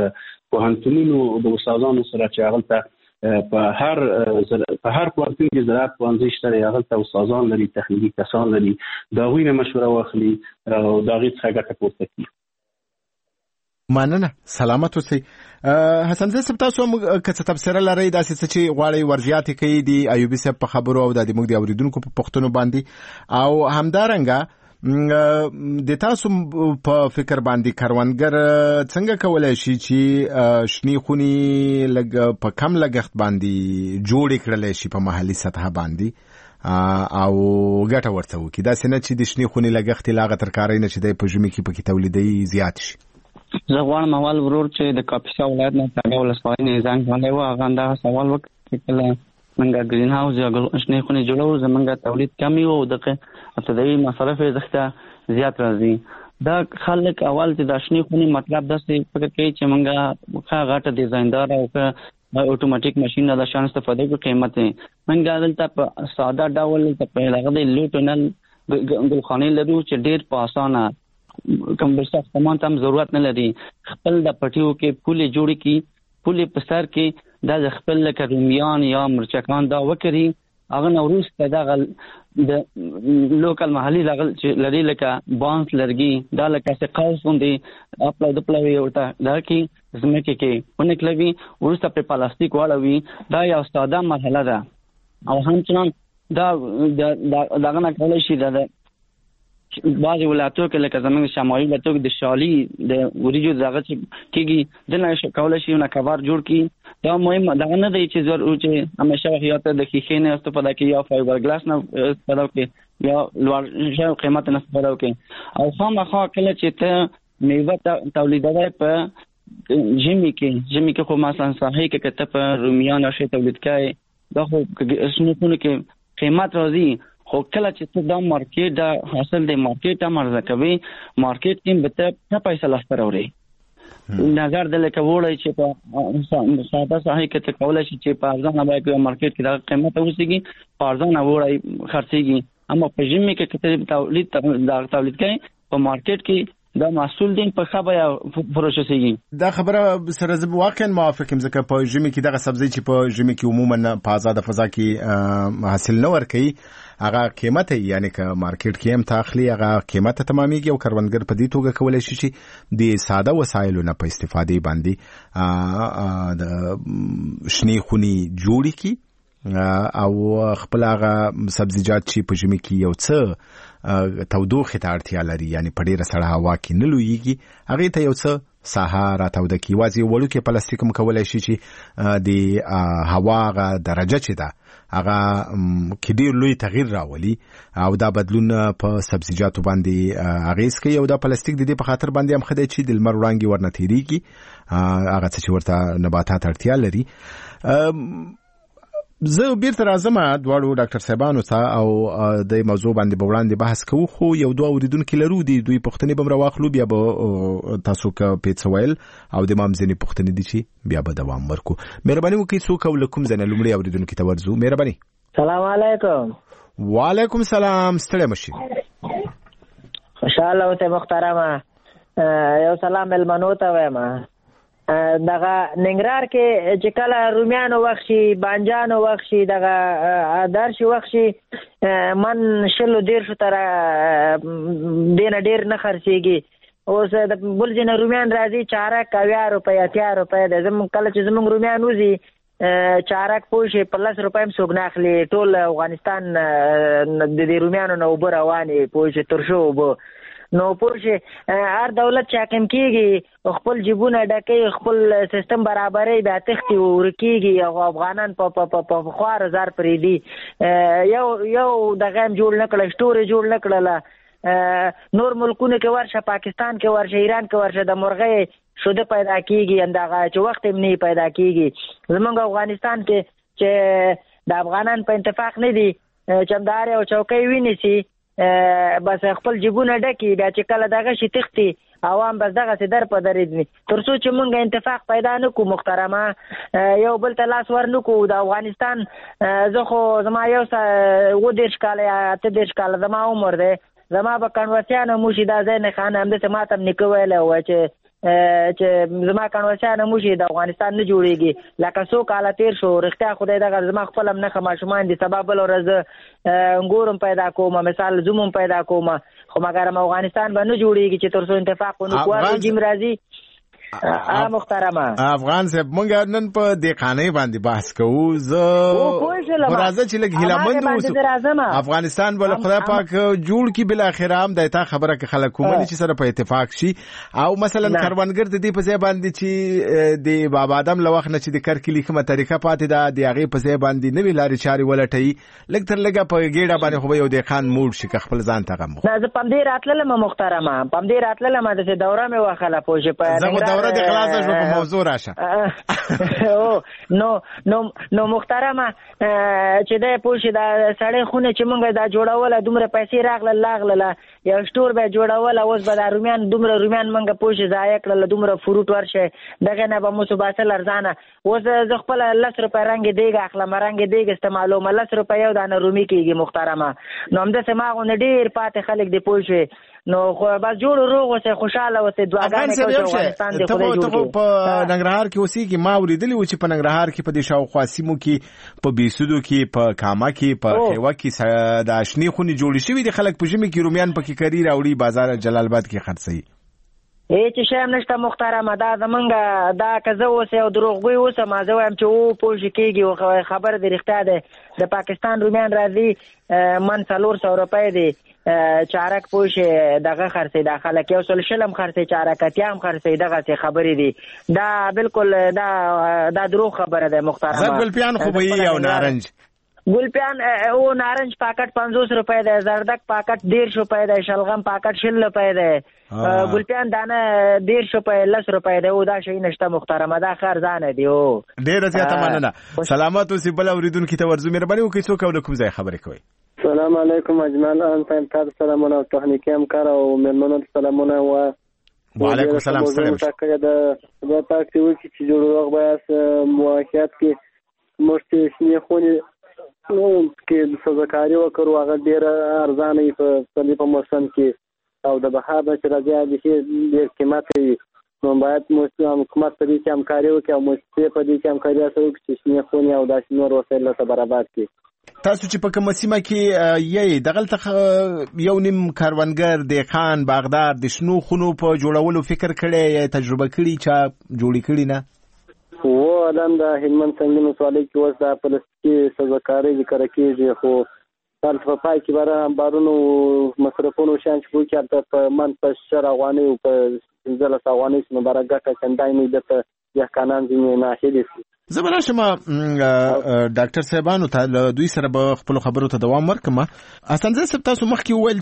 پوهنتونونو د استادانو سره چې هغه په هر پوهنتون کې زراعت پوهنځي شته، هغه ته استادان لري، تخنیکي کسان لري، دا غوښنه مشوره واخلي او دا غي څخه ګټه پورته کړي. مننه، سلامت اوسئ. حسن زه سب تاسو که څه تبصره لرئ داسې څه چې غواړئ ورزیاتې کوي د ایوبي صاحب په خبرو او د موږ د اوریدونکو په پوښتنو باندې، او همدارنګه د تاسو په فکر باندې کروندګر څنګه کولای شي چې شنې خونې لږ په کم لګښت باندې جوړ کړل شي په محلي سطح باندې او ګټه ورته وکړي، داسې نه چې د شنې خونې لګښت لاغه ترکاري نه چې د په ژمي کې پکې تولیدي زیات شي. زه غواړم اول ورور چې د کاپیسا ولایت نه څنګه ولسوالۍ نه زنګ باندې و هغه دا سوال وکړ کله منګه گرین هاوس یا شنې خونې جوړو زمونږ تولید کم وي او دغه ابتدایي مصرف زخته زیات راځي. دا خلک اول چې د شنې خونې مطلب داسې فکر کوي چې منګه غاټه ډیزایندار او اتوماتیک ماشين د شان استفاده کوي قیمت منګه دلته په ساده ډول ته په لغه د لوټنل ګلخانې لرو چې ډیر په اسانه کوم بل څه سامان ته ضرورت نه لري، خپل د پټیو کې پولې جوړ کی، پولې په سر کې د خپل لکه رومیان یا مرچکان دا وکړي، هغه نوروز ته د لوکل محلي لري لکه بانس لرګي دا لکه څه قوس باندې اپلود پلوي ورته دا کې زمکه کې ونکلوي ورسته په پلاستیک واړوي، دا یو ساده مرحله ده او همچنان دا دغه نه کولای شي د بعضې ولایتو کې لکه زموږ شمالي ولایتو کې د شالي د وریجو دغه کېږي دلته کولی شي یو کبار جوړ کړي. دا مهم دغه نه دی چې ضرور چې همیشه وخت د ښیښې نه استفاده کوي یا فایبر ګلاس نه استفاده کوي یا لوړ قیمت نه استفاده کوي، او خامخا کله چې ته میوه تولیدوي په ژمي کې خو مثلا ساحې کې کته په رومیان او شی تولید کوي دا خو شنو کې قیمت راځي، خو کله چې ته دا مارکیټ دا حاصل د مارکیټ امرزه کوي مارکیټ کې به ته پیسې لاسته راوړي. نظر د لکه وړي چې په ساده ساحې کې ته کولای شي چې په ارزانه بیه کې مارکیټ کې دا قیمت اوسېږي، په ارزانه وړي خرڅېږي، اما په ژمي کې کته تولید کوي په مارکیټ کې دا محصول دین په خبره فروشسيږي. دا خبره سره زه واقعا موافق یم، ځکه په ژمي کې دغه سبزی چې په ژمي کې عموما په آزاد فضا کې حاصل نه ورکوي هغه قیمت یعنی که مارکیټ کې هم تاخلي هغه قیمت تمامېږي، او کروندګر په دې توګه کولای شي چې د ساده وسایلو نه په استفادې باندې د شنې خونې جوړې کی او خپل هغه سبزیجات چې په ژمي کې یو څه تودوخه ته اړتیا لري، یعنی په ډیره سړه هوا کې نه لویږي، هغه ته یو څه ساحه راټوده کی وازي وړو کې پلاستیک هم کولای شي چې د هوا غا درجه چې ده هغه کې ډیر لوی تغییر راولي او دا بدلون په سبزیجاتو باندې اغیز کوي، او دا پلاستیک د دې په خاطر باندې هم خدای چې د لمر وړانګې ورنه تیریږي هغه څه چې ورته نباتات اړتیا لري. زه بیرته راځم دواړو ډاکټر صاحبانو ته او د موضوع باندې به وړاندې بحث کوو، خو یو دوه اوریدونکي لرو دي دوی پوښتنې به راواخلو، بیا به تاسو که پیڅ ویل او د مام ځینې پوښتنې دي چې بیا به دوام ورکو. مهرباني وکړئ څوک او له کوم ځای نه لومړی اوریدونکي ته ورځو. مهرباني. سلام علیکم. وعلیکم سلام. ستړی مشي. خوشاله اوسئ محترمه. یو سلام ملمنو ته وایم. دغه ننګرهار کې چې کله رومیانو وخت شي بانجانو وخت شي دغه درشي وخت شي من شلو ډیر شو تر دینه ډیر نه خرڅيږي. اوس د بل جن رومیان راځي چارک 90 روپیا 80 روپیا د زمون کله چې زمون رومیان وزي چارک پوشي په 10 روپیا مسوګ ناخلي ټول افغانستان د دې رومیانو نو بر رواني پوشي ترشو وب نو پوه هر دولت چې حاکم کیږي خپل جیبونه ډکې خپل سیستم برابرې بیا تختی ورکیږي او افغانان په خوار زار پرې دي یو دغه جوړ نکړل سټوري جوړ نکړل نور ملکونه کې ورشه پاکستان کې ورشه ایران کې ورشه د مرغې شوده پیدا کیږي اندغه چې وخت هم نه پیدا کیږي. زمونږ افغانستان کې چې د افغانان په اتفاق نه دي چمدار او چوکۍ ویني بس خپل جیبونه ډکی بیا چې کله دغه شي تختی عوام بس دغه سي در په درې دي تر څو چې مونږه اتفاق پیدا نکو محترمه یو بل ته لاس ورنکو. د افغانستان زه خو زما یو و دیرش کال یا ته دیرش کال زما عمر دی زما به کنوسیانو موشي دا ځای نه خانه هم د ماتم نکویل او چې چې زما کنوسیان موشي د افغانستان نه جوړیږي لکه څو کاله تیر شو رښتیا خدای دغه زما خپل هم نه ماشومان دي سبا بل ورځ ګورم پیدا کوم مثال زوم پیدا کوم خو مګر افغانستان به نه جوړیږي چې تر څو اتفاق ونه کوو جیم راځي محترمه افغان صاحب مونږ نن په دې خانه باندې بحث کوو زه راځه چې لګ هیلمند اوسو افغانستان بل خدای پاک جوړ کی بل اخر هم د تا خبره کې خلک کومل چې سره په اتفاق شي او مثلا کاروانګر د دې په ځای باندې چې د بابا آدم لوخ نه چې د کار کې لیکمه طریقه پاتې ده د هغه په ځای باندې نوې لارې چاري ولټي لګ تر لګه په ګیډه باندې خو یو د خان موډ شي خپل ځان ته غمو نه زه پم دې راتلله محترمه پم دې راتلله ما د دوره مې واخله پوجي په دوره د خلاصه شو په موضوع راشه نو محترمه چې د پوښي دا سړی خونه چې مونږ دا جوړول دومره پیسې راغله یو سٹور به جوړول اوس به د رومیان دومره رومیان مونږ پوښي ځای کړل دومره فروټ ورشه دغه نه به مو صباسل ارزانه اوس ز خپل 10 روپے رنگ دیګ اخلم رنگ دیګ استعمالو 10 روپے یو دانه رومي کیږي محترمه نو هم د سماغه ډیر پاتې خلک دی پوښي نو خو بس جوړ روغ اوسه خوشاله اوسه دعاګانې کوي افغانستان دی خدای جوړ کړي په ننګرهار کې اوسې کې ما ورېدلې و چې په ننګرهار کې په دې شاوخوا سیمو کې په بیسودو کې په کاما کې په خیوه کې د آشنی خونې جوړې شوې دي خلک په ژمي کې رومیان پکې کری راوړي بازار جلال آباد کې خرڅوي هیڅ شی نشته محترمه دا زمونږ دا کزه اوسه او دروغوي اوسه ما زه وایم چې او پوه کېږي او خبر دی رښتیا ده د پاکستان رومیان راځي من 400 روپۍ دی چارک پوش دغه خرڅي داخله کې او شلم خرڅي چارکتیام خرڅي دغه څه خبرې دي دا بالکل دا دروغ خبره ده محترمه ګلپیان خو به یو نارنج ګلپیان او نارنج پاکټ 50 روپے ده زردک پاکټ 150 روپے ده شلغم پاکټ 60 روپے ده ګلپیان دانه 150 روپے 10 روپے ده او دا شي نشته محترمه دا خرزانه دی او ډیر زیاته مننه سلامات اوسې بل اوریدونکو ته ورزو مهرباني وکړئ څوک او کوم ځای خبرې کوي السلام علیکم اجمل ان تاسو سلامونه او تخنیکی همکار او مېرمنو سلامونه وعلیکم السلام ستړي مشه دا تاسو چې جوړوغ بیاس موافقت کې مرتشنی خونی کې سزاکاری وکړو هغه ډیر ارزانه په صلیب موسم کې او د بهار چې راځي د شي ډیر قیمت وي نو باید مسلمان حکومت په دې کې همکاري وکړي او مستې په دې کې همکاري وکړي چې شنه خونی او د شنو وسایل ته برابر کړي تاسو چې په کومه سیمه کې یې دغلته یو نیم کاروانګر د خان باغدار د شنو خونو په جوړولو فکر کړی یا تجربه کړی چې جوړی کړی نه و ادم د هلمند څنګه سوالي کې وځ د پلاستیکي سزاکاری ذکر کیږي خو تل په پای کې بار بارونو مصرفونو شان چې وکړ په من په شر افغاني او په ځل افغاني سم برګه چندای نه د یا قانون دي نه هېدي زبر شما ډاکټر صاحبانو ته دوی سره به خپل خبرو ته دوام ورکم اسانځه سب تاسو مخکې ویل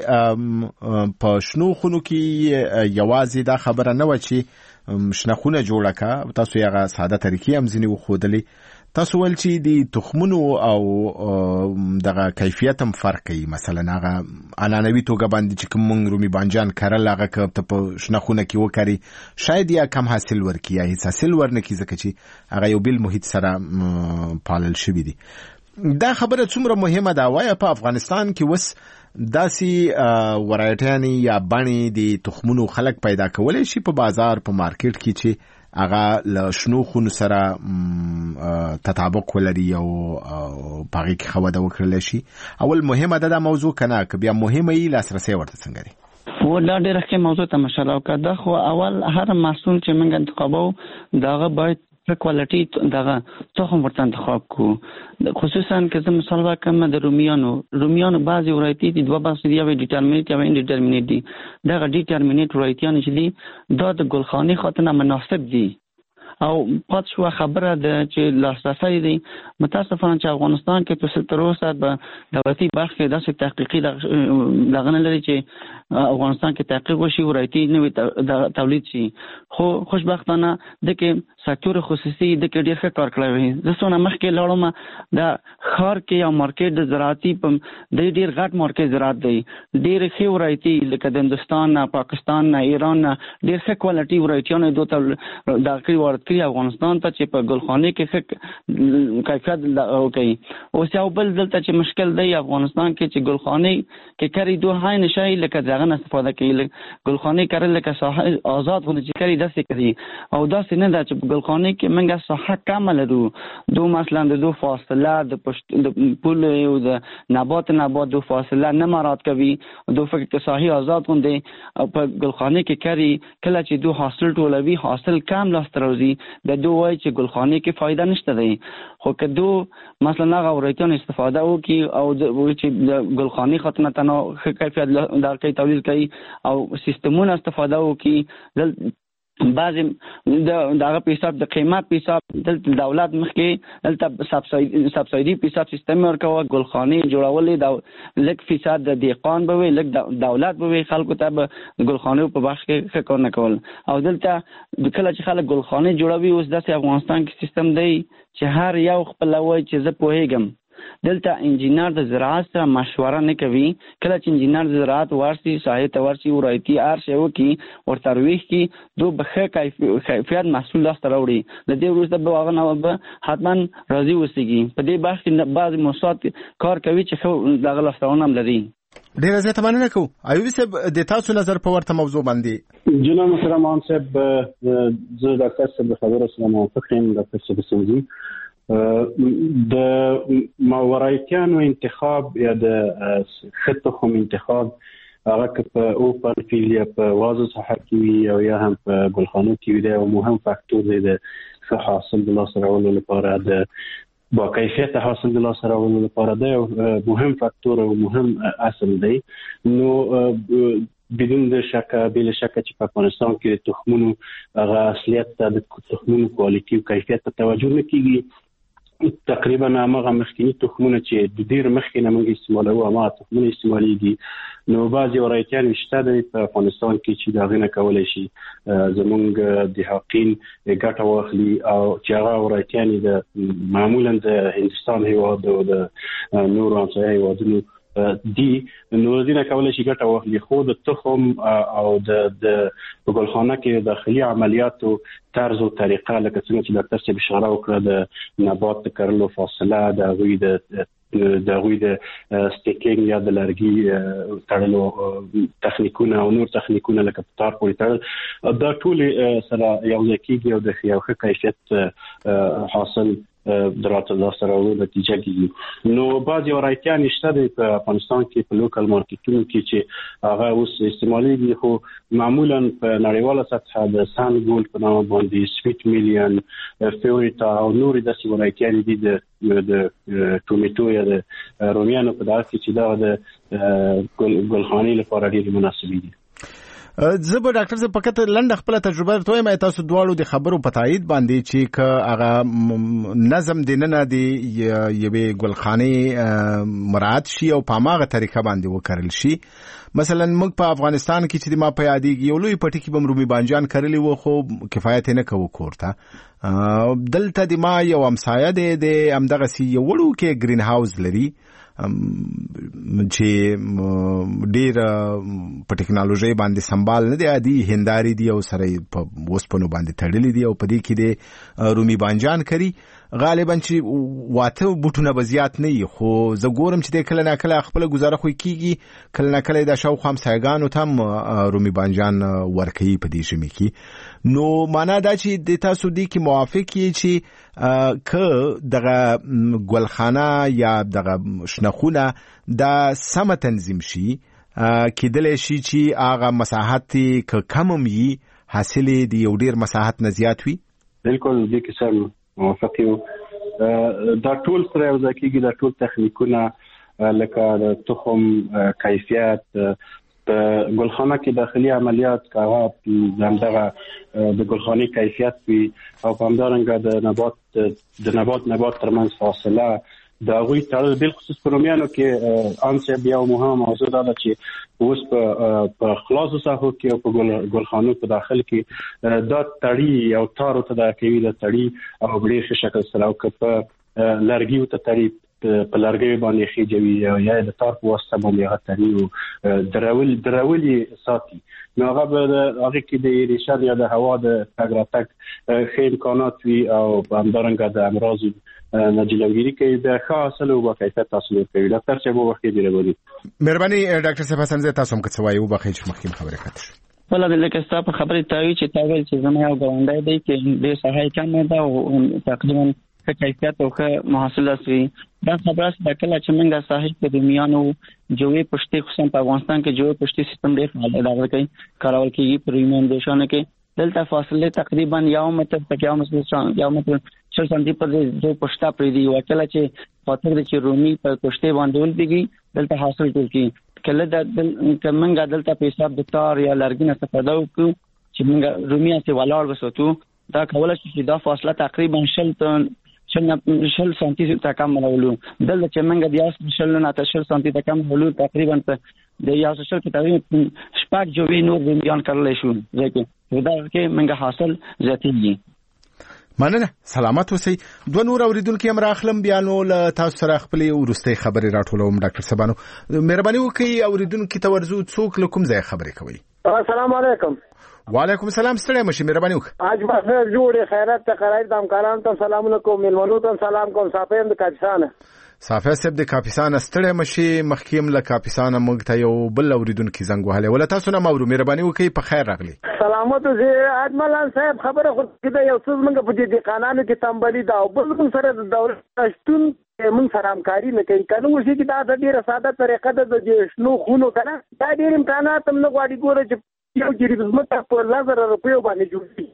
چې په شنو خونو کې یوازې دا خبره نه و چې شنخونه جوړه کا تاسو یې ساده طریقې هم ځینې وښودلې تاسو ول چې د تخمونو او دغه کیفیت هم فرق کوي مثلا هغه انانوي توګه باندې چې کوم رومي بانجان کرل هغه ته په شنخونه کې وکړي شاید یا کم حاصل ورکړي یا هیڅ حاصل ورنکړي ځکه چې هغه یو بل محیط سره پالل شوی دی دا خبره څومره مهمه ده وای په افغانستان کې وس داسي ورایټانی یا بڼې د تخمونو خلک پیدا کولای شي په بازار په مارکیټ کې چې هغه له شنو خونو سره تطابق ولري او پاغي کې خوده وکړل شي اول مهمه ده دا موضوع کنه که بیا مهمه ای لاسرسي ورته څنګه دی و دا ډېر ښه موضوع ته مشوره وکړه خو اول هر محصول چې موږ انتخابو داغه باید په کوالټي دغه تخم ورته انتخاب کو خصوصا که زه مثال واکم د رومیانو بعضی ورایتي دي دوه بحث دی یا ډیټرمینیټ یا انډیټرمینیټ دي دغه ډیټرمینیټ ورایتيان چې دي دا د ګلخاني خاطر مناسب دي او پات شو خبره ده چې لاسرسي دي متاسفانه چې افغانستان کې تر اوسه په دولتي برخه داسې تحقیقي لغنه لري چې افغانستان کې تحقیق وشي ورایتي نوې تولید شي خو خوشبختانه د کې سکتور خصوصي د کې ډېر ښه کار کړی وي. زه څونه مخکې لاړم د ښار کې یو مارکیټ د زراعتي د ډېر غټ مارکیټ زراعت دی، ډېر ښې ورایتي لکه د هندوستان نه، پاکستان نه، ایران نه ډېر ښه کوالټي ورایټیانو دوی ته دا کړي وارد کړي افغانستان ته چې په ګلخانې کې ښه کیفیت وکړي. اوس یو بل دلته چې مشکل دی افغانستان کې چې ګلخانې کې کړي دوه هاي نشي لکه دغه نه استفاده کوي، ګلخانې کړل لکه ساحه آزاد غو چې کړي داسې کوي او داسې نه ده چې ګلخانې کې موږ ساحه کم لرو. دو مثلا د فاصله د پول او د نبات دو فاصله نه مراعات کوي، دو فکر کې ساحه آزاد غوندي او په ګلخانې کې کړي کله چې دو حاصل ټولوي حاصل کم لاس تروزي د دوه وای چې ګلخانې کې فائدہ نشته دی. خو که دو مثلا هغه ورایتون استفاده وکي او چې د ګلخانې ختمه تنو ښه کیفیت درکې تولید کوي او سیستمونه استفاده وکي بعض دغه په حساب د قیمت په حساب د دولت مخکې دلته سبسایډي په حساب سیستم ورکوه ګلخانې جوړولې د لږ فیصد د دیقان به وي لږ دولت به وي خلکو ته به ګلخانې په بخش کې ښه کار نه کول. او دلته کله چې خلک ګلخانې جوړوي اوس داسې افغانستان کې سیستم دی چې هر یو خپل وایي چې زه پوهېږم. دلته انجینر د زراعت سره مشوره نه کوي. کله چې انجینر د زراعت ورسي ساحې ته ورسي ورایتي ارشه وکي ورته رويخ کی دو بخه کیفیت محصول لاس راوړي. د دې وروسته به هغه نو به حتما راضي وسیږي. په دې بخش کې بعض موسسات کار کوي چې دغه لاستونه لري. ډیر زیات مننه کوم. ایوب صاحب د تاسو نظر په ورته موضوع باندې جناب محترم صاحب زه د تاسو د خبرو سره موافق یم. د تاسو د سنجي د ماورایتیانو انتخاب یا د خطهم انتخاب هغه که په اوپن فیلد یا په وازه ساحه کې او یا هم په ګلخانو کې دی او مهم فاکتور دی د ښه حاصل د لاسته راوړلو لپاره د با کیفیت حاصل د لاسته راوړلو لپاره دی او مهم فاکتور او مهم اصل دی. نو بدون د شک بل شک چې په افغانستان کې د تخمونو هغه اصلیت ته د تخمونو کوالټي او کیفیت ته توجه نه کیږي. تقریبا هغه مخکینی تخمونه چې د ډیر مخکینه موږ استعمالوو هغه تخمونه استعمالېږي. نو بعضي ورایتیان شته په افغانستان کې چې دا غنه کولای شي زمونږ د حقین ګټه واخلي او چې هغه ورایتیان د معمولا د هندستان هیواد او د نورو همسایه هیوادونو دی نو ځینې کولای شي ګټه واخلي. خو د تخم او د ګلخانه کې داخلي عملیاتو طرز او طریقه لکه څنګه چې ډاکټر صاحب اشاره وکړه د نبات د کرلو فاصله د غوي د سټیکینګ یا د لرګي تړلو تخنیکونه او نور تخنیکونه لکه تار پورې تړل دا ټول سره یو ځکیږي او د ښه کیفیت حاصل درات الله سره ورو نتیجه کیږي. نو بعضي ورایتیان شته په افغانستان کې په لوکل مارکیټونو کې چې هغه اوس استعمالي خو معمولا په نړیواله سطح د سان ګولډ په نامه باندې سویټ میلیون فیوریتا او نور د ورایتیان دي د ټومیټو یا د رومیانو په داسې چې دا د ګلخانې لپاره ډېر مناسب دي. زه به ډاکټر صاحب فقط لنډه خپل تجربه درته وایم تاسو دواړو د خبرو په تایید باندې چې که هغه نظم د نه دی یوې ګلخانې مراعات شي او په هغه طریقه باندې وکړل شي. مثلا موږ په افغانستان کې چې ما په یادېږي یو لوی پټي کې رومي بانجان کرلی و خو کفایت نه کوو کورته. دلته د ما یو همسایه دی د همدغه سی یو وړو کې گرین هاوس لري چې ډیر په ټکنالوژي باندې سنبال نه دی عادي هنداري دی او سره په وسپنو باندې تړلې دی او په دې کې د رومي بانجان کری غالبا چې واته بوټونه بزیات نه خو زه ګورم چې د کله نه کله خپل گزاره خو کیږي کله نه کله د شاو خام سایګانو تم رومي بانجان ورکي په دې شمه کې. نو معنا دا چې د تاسو دې کې موافق یې چې که دغه ګلخانه یا دغه شنخونه دا سم تنظیم شي کېدلی شي چې هغه مساحت کم وي حاصل دی یو ډیر مساحت نه زیات وي. بالکل دې کې سم موافق یو. دا ټول سره یو ځای کېږي دا ټول تخنیکونه لکه د تخم کیفیت په ګلخانه کې داخلي عملیات کاغه دغه د ګلخانې کیفیت وي او په همدارنګه د نبات ترمنځ فاصله دا غوي تړل بل خصوص په رومیانو کې انسه بیا مهمه موضوع ده چې اوس په خلاصو ساحو کې او په ګلخانو په داخل کې دا تړي او تارو ته دا کوي د تړي او بلې شکل سره او په لرګیو ته تړي په لرګي باندې خېجوي یا د تار په واسطه باندې غتري دراولي ساتي نو هغه کې د ریشاد یا د هوا د تګ راتګ خې امکانات وي او همدارنګه د امراض نجلوګيري کې د خاصه او باکیفیت تحصیل کوي ډاکټر صاحب وخت دی لري مهرباني ډاکټر صاحب حسن زه تاسو هم کڅوي او باکې چې مخکې خبره کړم ولا د لکه ستاسو خبرې تاوي چې تاویل چې زما یو ګاونډی دی چې د سهای کم ده او تقریبا کیفیت او محصول سي دا خبره د کله چې موږ ساحل په دمیانو جوړې پښتې خصوصا په افغانستان کې جوړې پښتې سیستم ډېر فعال دی کوي کارول کېږي په ریمون دیشانه کې دلته فاصله تقریبا یو متر تک یو متر 6 سانتي پر د پښتا پر دی وکړه چې خاطر د چرومي په پښتې باندې ولګي دلته حاصل ټول کله د کمنګ دلته په حساب د تار یا لرګي استفاده وکړو چې موږ رومي اسه ولاړ وساتو دا کولای شي دا فاصله تقریبا 6 سانتي ته کم ولولو دلته چې موږ بیا 6 سانتي ته کم ولولو تقریبا د یو څه کې تقریبا شپږ جوړې نور بیان کړل شو ځکه دا کې موږ حاصل زیاتېږي مننه سلامت اوسئ دوه نور اوریدونکو هم راخلم بیانو له تاسو سره خپل ورستۍ خبرې راټولوم ډاکټر صاحبانو مهرباني وکړئ اوریدونکو ته ورزو څوک لکم ځای خبرې کوي السلام علیکم وعلیکم السلام ستړي مشه مهرباني وکړئ اج بخیر جوړه خیرات ته خیرات د امکانان ته سلام علیکم ملمنو ته سلام کوم صافین د کاپیسان صافه سب د کاپیسان ستړي مشه مخکیم له کاپیسان موږ ته یو بل اوریدونکو زنګ وهله ولا تاسو نه مورو مهرباني وکړئ په خیر راغلی سلامت زه اجملان صاحب خبره خو کده یو څه موږ په دې قانون کې تنبلی دا او بل کوم سره د دولت شتون موږ سره همکاري نه کوي کنه وشي چې دا د ډیره ساده طریقه د شنو خونو کنه دا ډیر امکانات هم نه غواړي ګوره چې یو جریب زمکه په 1000 روپیو باندې جوړي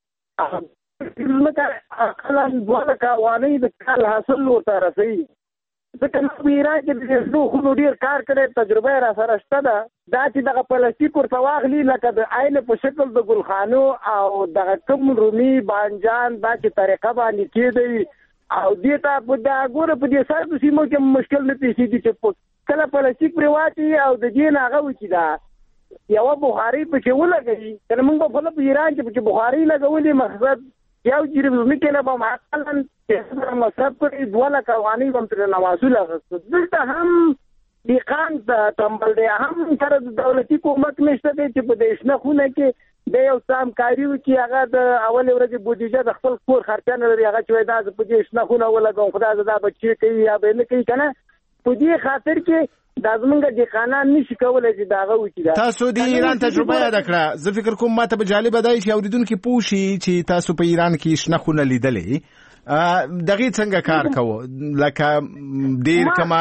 ګوره زمکه خلان دواله کاوانې د کال حاصل ورته رسي ځکه نو ایران کې د شنو خونو ډیر کار کړي تجربه را سره شته دا چې دغه پلاستیک ورته واخلي لکه د عین په شکل د ګلخانو او دغه کوم رومي بانجان دا چې طریقه باندې کېدی او دې ته په دا ګوره په دې سره د سیمو کې مشکل نه پیښ دي چې کله پلاستیک پریواتي او د دې نه هغه وچی دا یو بخاري په کې ولګي کنه موږ په ایران کې بخاري لګولې مقصد یو جریب زمکه نه به معقلن چې مصرف کړي دوله قوانین هم تر نواسوله دلته هم دیقان د تمبل دی هم تر دولتي کومک نشته دی چې په دیشنه خونه کې د یو سام کاریو کې هغه د اول ورځې بودیجه د خپل کور خرچانه لري هغه چې دا په دیشنه خونه ولګون خدای زدا بچی کوي یا به نه کوي کنه په دې خاطر کې دا زمونږ د قانون نشي کولای چې داغه وکړي تاسو د ایران تجربه یاد کړه زه فکر کوم ماته به جالب دی چې اوریدونکو پوښي چې تاسو په ایران کې شنه خونه لیدلې دغه څنګه کار کوو لکه ډیر کما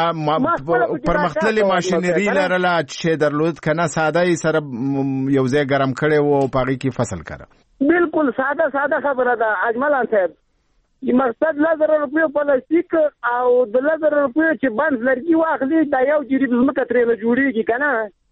پرمختللې ماشينري لرله چې درلود کنه ساده سره یو ځای ګرم کړي وو پاږي کې فصل کړه بالکل ساده خبره ده اجملان صاحب مقصد 1000 روپیو پلاستیک او د 1000 روپیو چې بند لرګي واخلي دا یو جریب زمکه ترې نه جوړیږي کنه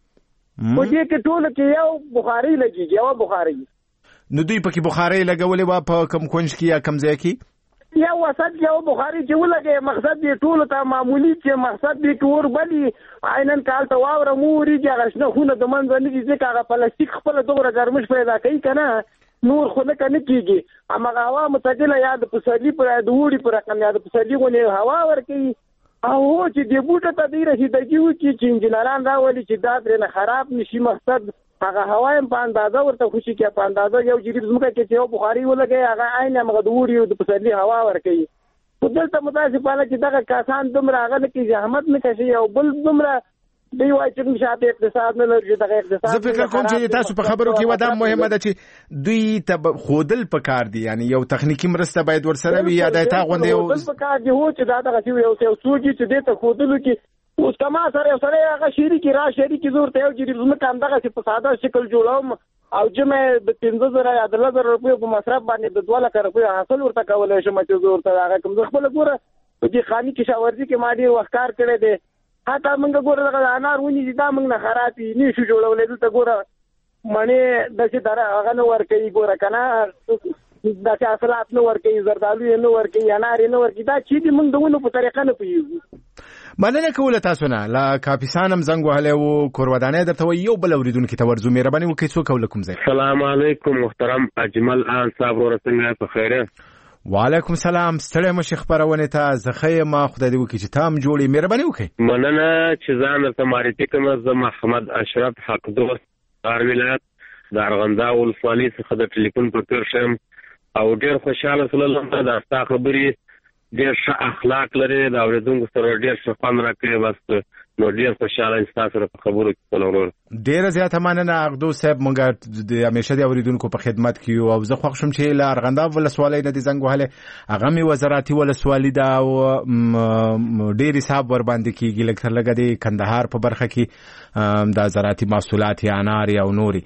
په دې کې ټول کې یو بخاري لګي یو بخاري نو دوی پکې بخاري لګولې وا په کم کونج کې یا کم ځای کې یو وسط یو بخاري چې ولګي مقصد دې ټول ته معمولی چې مقصد دې کور بلی عینن کال ته واوره موري چې غشنه خونه د منځ نه دي چې هغه پلاستیک خپل دوره ګرمش پیدا کوي کنه نور خو نه کنه کیږي اما هوا متجله یاد پسلی پر د وړي پر رقم یاد پسلی غونې هوا ورکی او چې د بوټه ته دی رسیدګي و چې انجنیران راولي چې دا درنه خراب نشي مقصد هغه هوا هم په اندازه ورته خوشي کې په اندازه یو جریب زمکه کې یو بخاري ولګي هغه عین هغه د وړي د پسلی هوا ورکی په دلته متاسفانه چې دغه کسان دومره هغه کې زحمت نه کوي او بل دومره دی وای چې مشاته اقتصاد نه لري دغه اقتصاد زه فکر کوم چې تاسو په خبرو کې ودا مهمه ده چې دوی ته خودل پکار دي یعنی یو تخنیکی مرسته باید ورسره وي یا د تا غونډه یو پکار دی هو چې دا دغه یو سوجي چې د ته خودلو کې اوس کما سره هغه شریکی را شریکی زور ته یو جریب زمکه اندغه په ساده شکل جوړوم او چې د 15000 یا 1000 روپیو په مصرف باندې د 2 لک روپیو حاصل ورته کولای شم چې زور ته هغه کوم خپل ګوره په دې خاني کې شاورځي کې ما ډیر وختار کړی دی حتی موږ ګوره دغه انار ونی چې دا موږ نه خرابي نشو جوړولې دلته ګوره معنی د چې دره هغه نو ورکې ګوره کنه د حاصلات نه ورکوي، زردالو یې نه ورکوي، انار یې نه ورکوي. دا چې دي موږ د ونو په طریقه نه پوهېږو. مننه کوله تاسو نه. لا کاپیسان هم زنګ وهلی و، کورودانۍ درته وایي. یو بل اورېدونکي ته ورځو، مهرباني وکړئ څوک او له کوم ځای؟ السلام علیکم محترم اجمل آن صاحب، وروره څنګه په خیره؟ وعلیکم سلام. ستړی مشې خپرونې ته. زه ښه یم، خدای دې وکړي چې ته هم جوړ یې. مهرباني وکړئ. مننه چې ځان درته معرفي کړم. زه محمد اشرف حقدوست، غار ولایت د ارغنداو ولسوالۍ څخه د ټلیفون په تور شم او ډېر خوشحاله شولم دا ستا خبرې ډېر ښه اخلاق لري، د اورېدونکو سره ډېر ښه خوند راکوي. بس نو ډېر خوشحاله یم ستا سره په خبرو کې خپل ورور. ډېره زیاته مننه اقدوس صاحب. موږ د همیشه د اورېدونکو په خدمت کې یو او زه خوښ شوم چې له ارغنداب ولسوالۍ نه دې زنګ وهلی. هغه مې وزارتي ولسوالي ده او ډېر حساب ورباندې کېږي، لږ تر لږه د کندهار په برخه کې د زراعتي محصولات یا انار یا نورې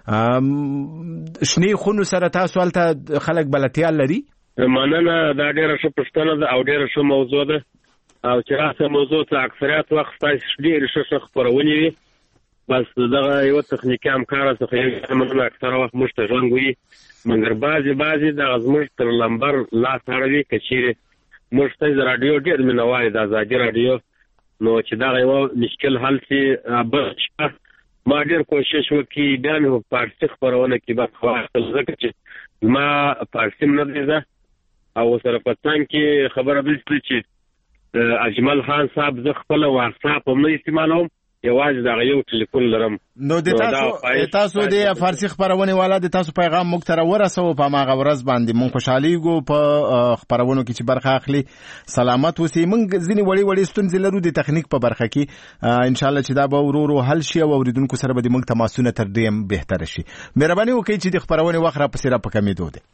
شنې خونو سره تاسو هلته خلک بلدتیا لري؟ مننه، دا ډېره ښه پوښتنه ده او ډېره ښه موضوع ده. او چې راسه موضوع ته اکثریت وخت تاسو ډېرې ښه خپرونې وي، بس دغه یو تخنیکي همکاره څخه یو مننه اکثره وخت موږ ته غږ وي، مګر بعضې دغه زموږ تر لمبر لاس اړوي که چیرې موږ ته د راډیو ډېر مینوال د ازادي راډیو، نو چې دغه یو مشکل حل شي. بل ما ډېر کوشش وکړي بیا مې په فارسي خپرونه کې بس واخیستل، ځکه چې ما فارسي نه دی زده او سره په څنګ کې خبره داسې چې اجمل خان صاحب زه خپله واتساپ هم نه استعمالوم، یوازې دغه یو ټلیفون لرم. نو د تاسو د فارسي خپرونې والا د تاسو پیغام موږ ته راورسوه په هماغه ورځ باندې. موږ خوشحالیږو په خپرونو کې چې برخه اخلي. سلامت اوسئ. موږ ځینې وړې ستونزې لرو د تخنیک په برخه کې، انشاءالله چې دا به ورو ورو حل شي او اورېدونکو سره به د موږ تماسونه تر ډېر بهتره شي. مهرباني وکړئ چې د خپرونې وخت راپسې را په کمېدو دی.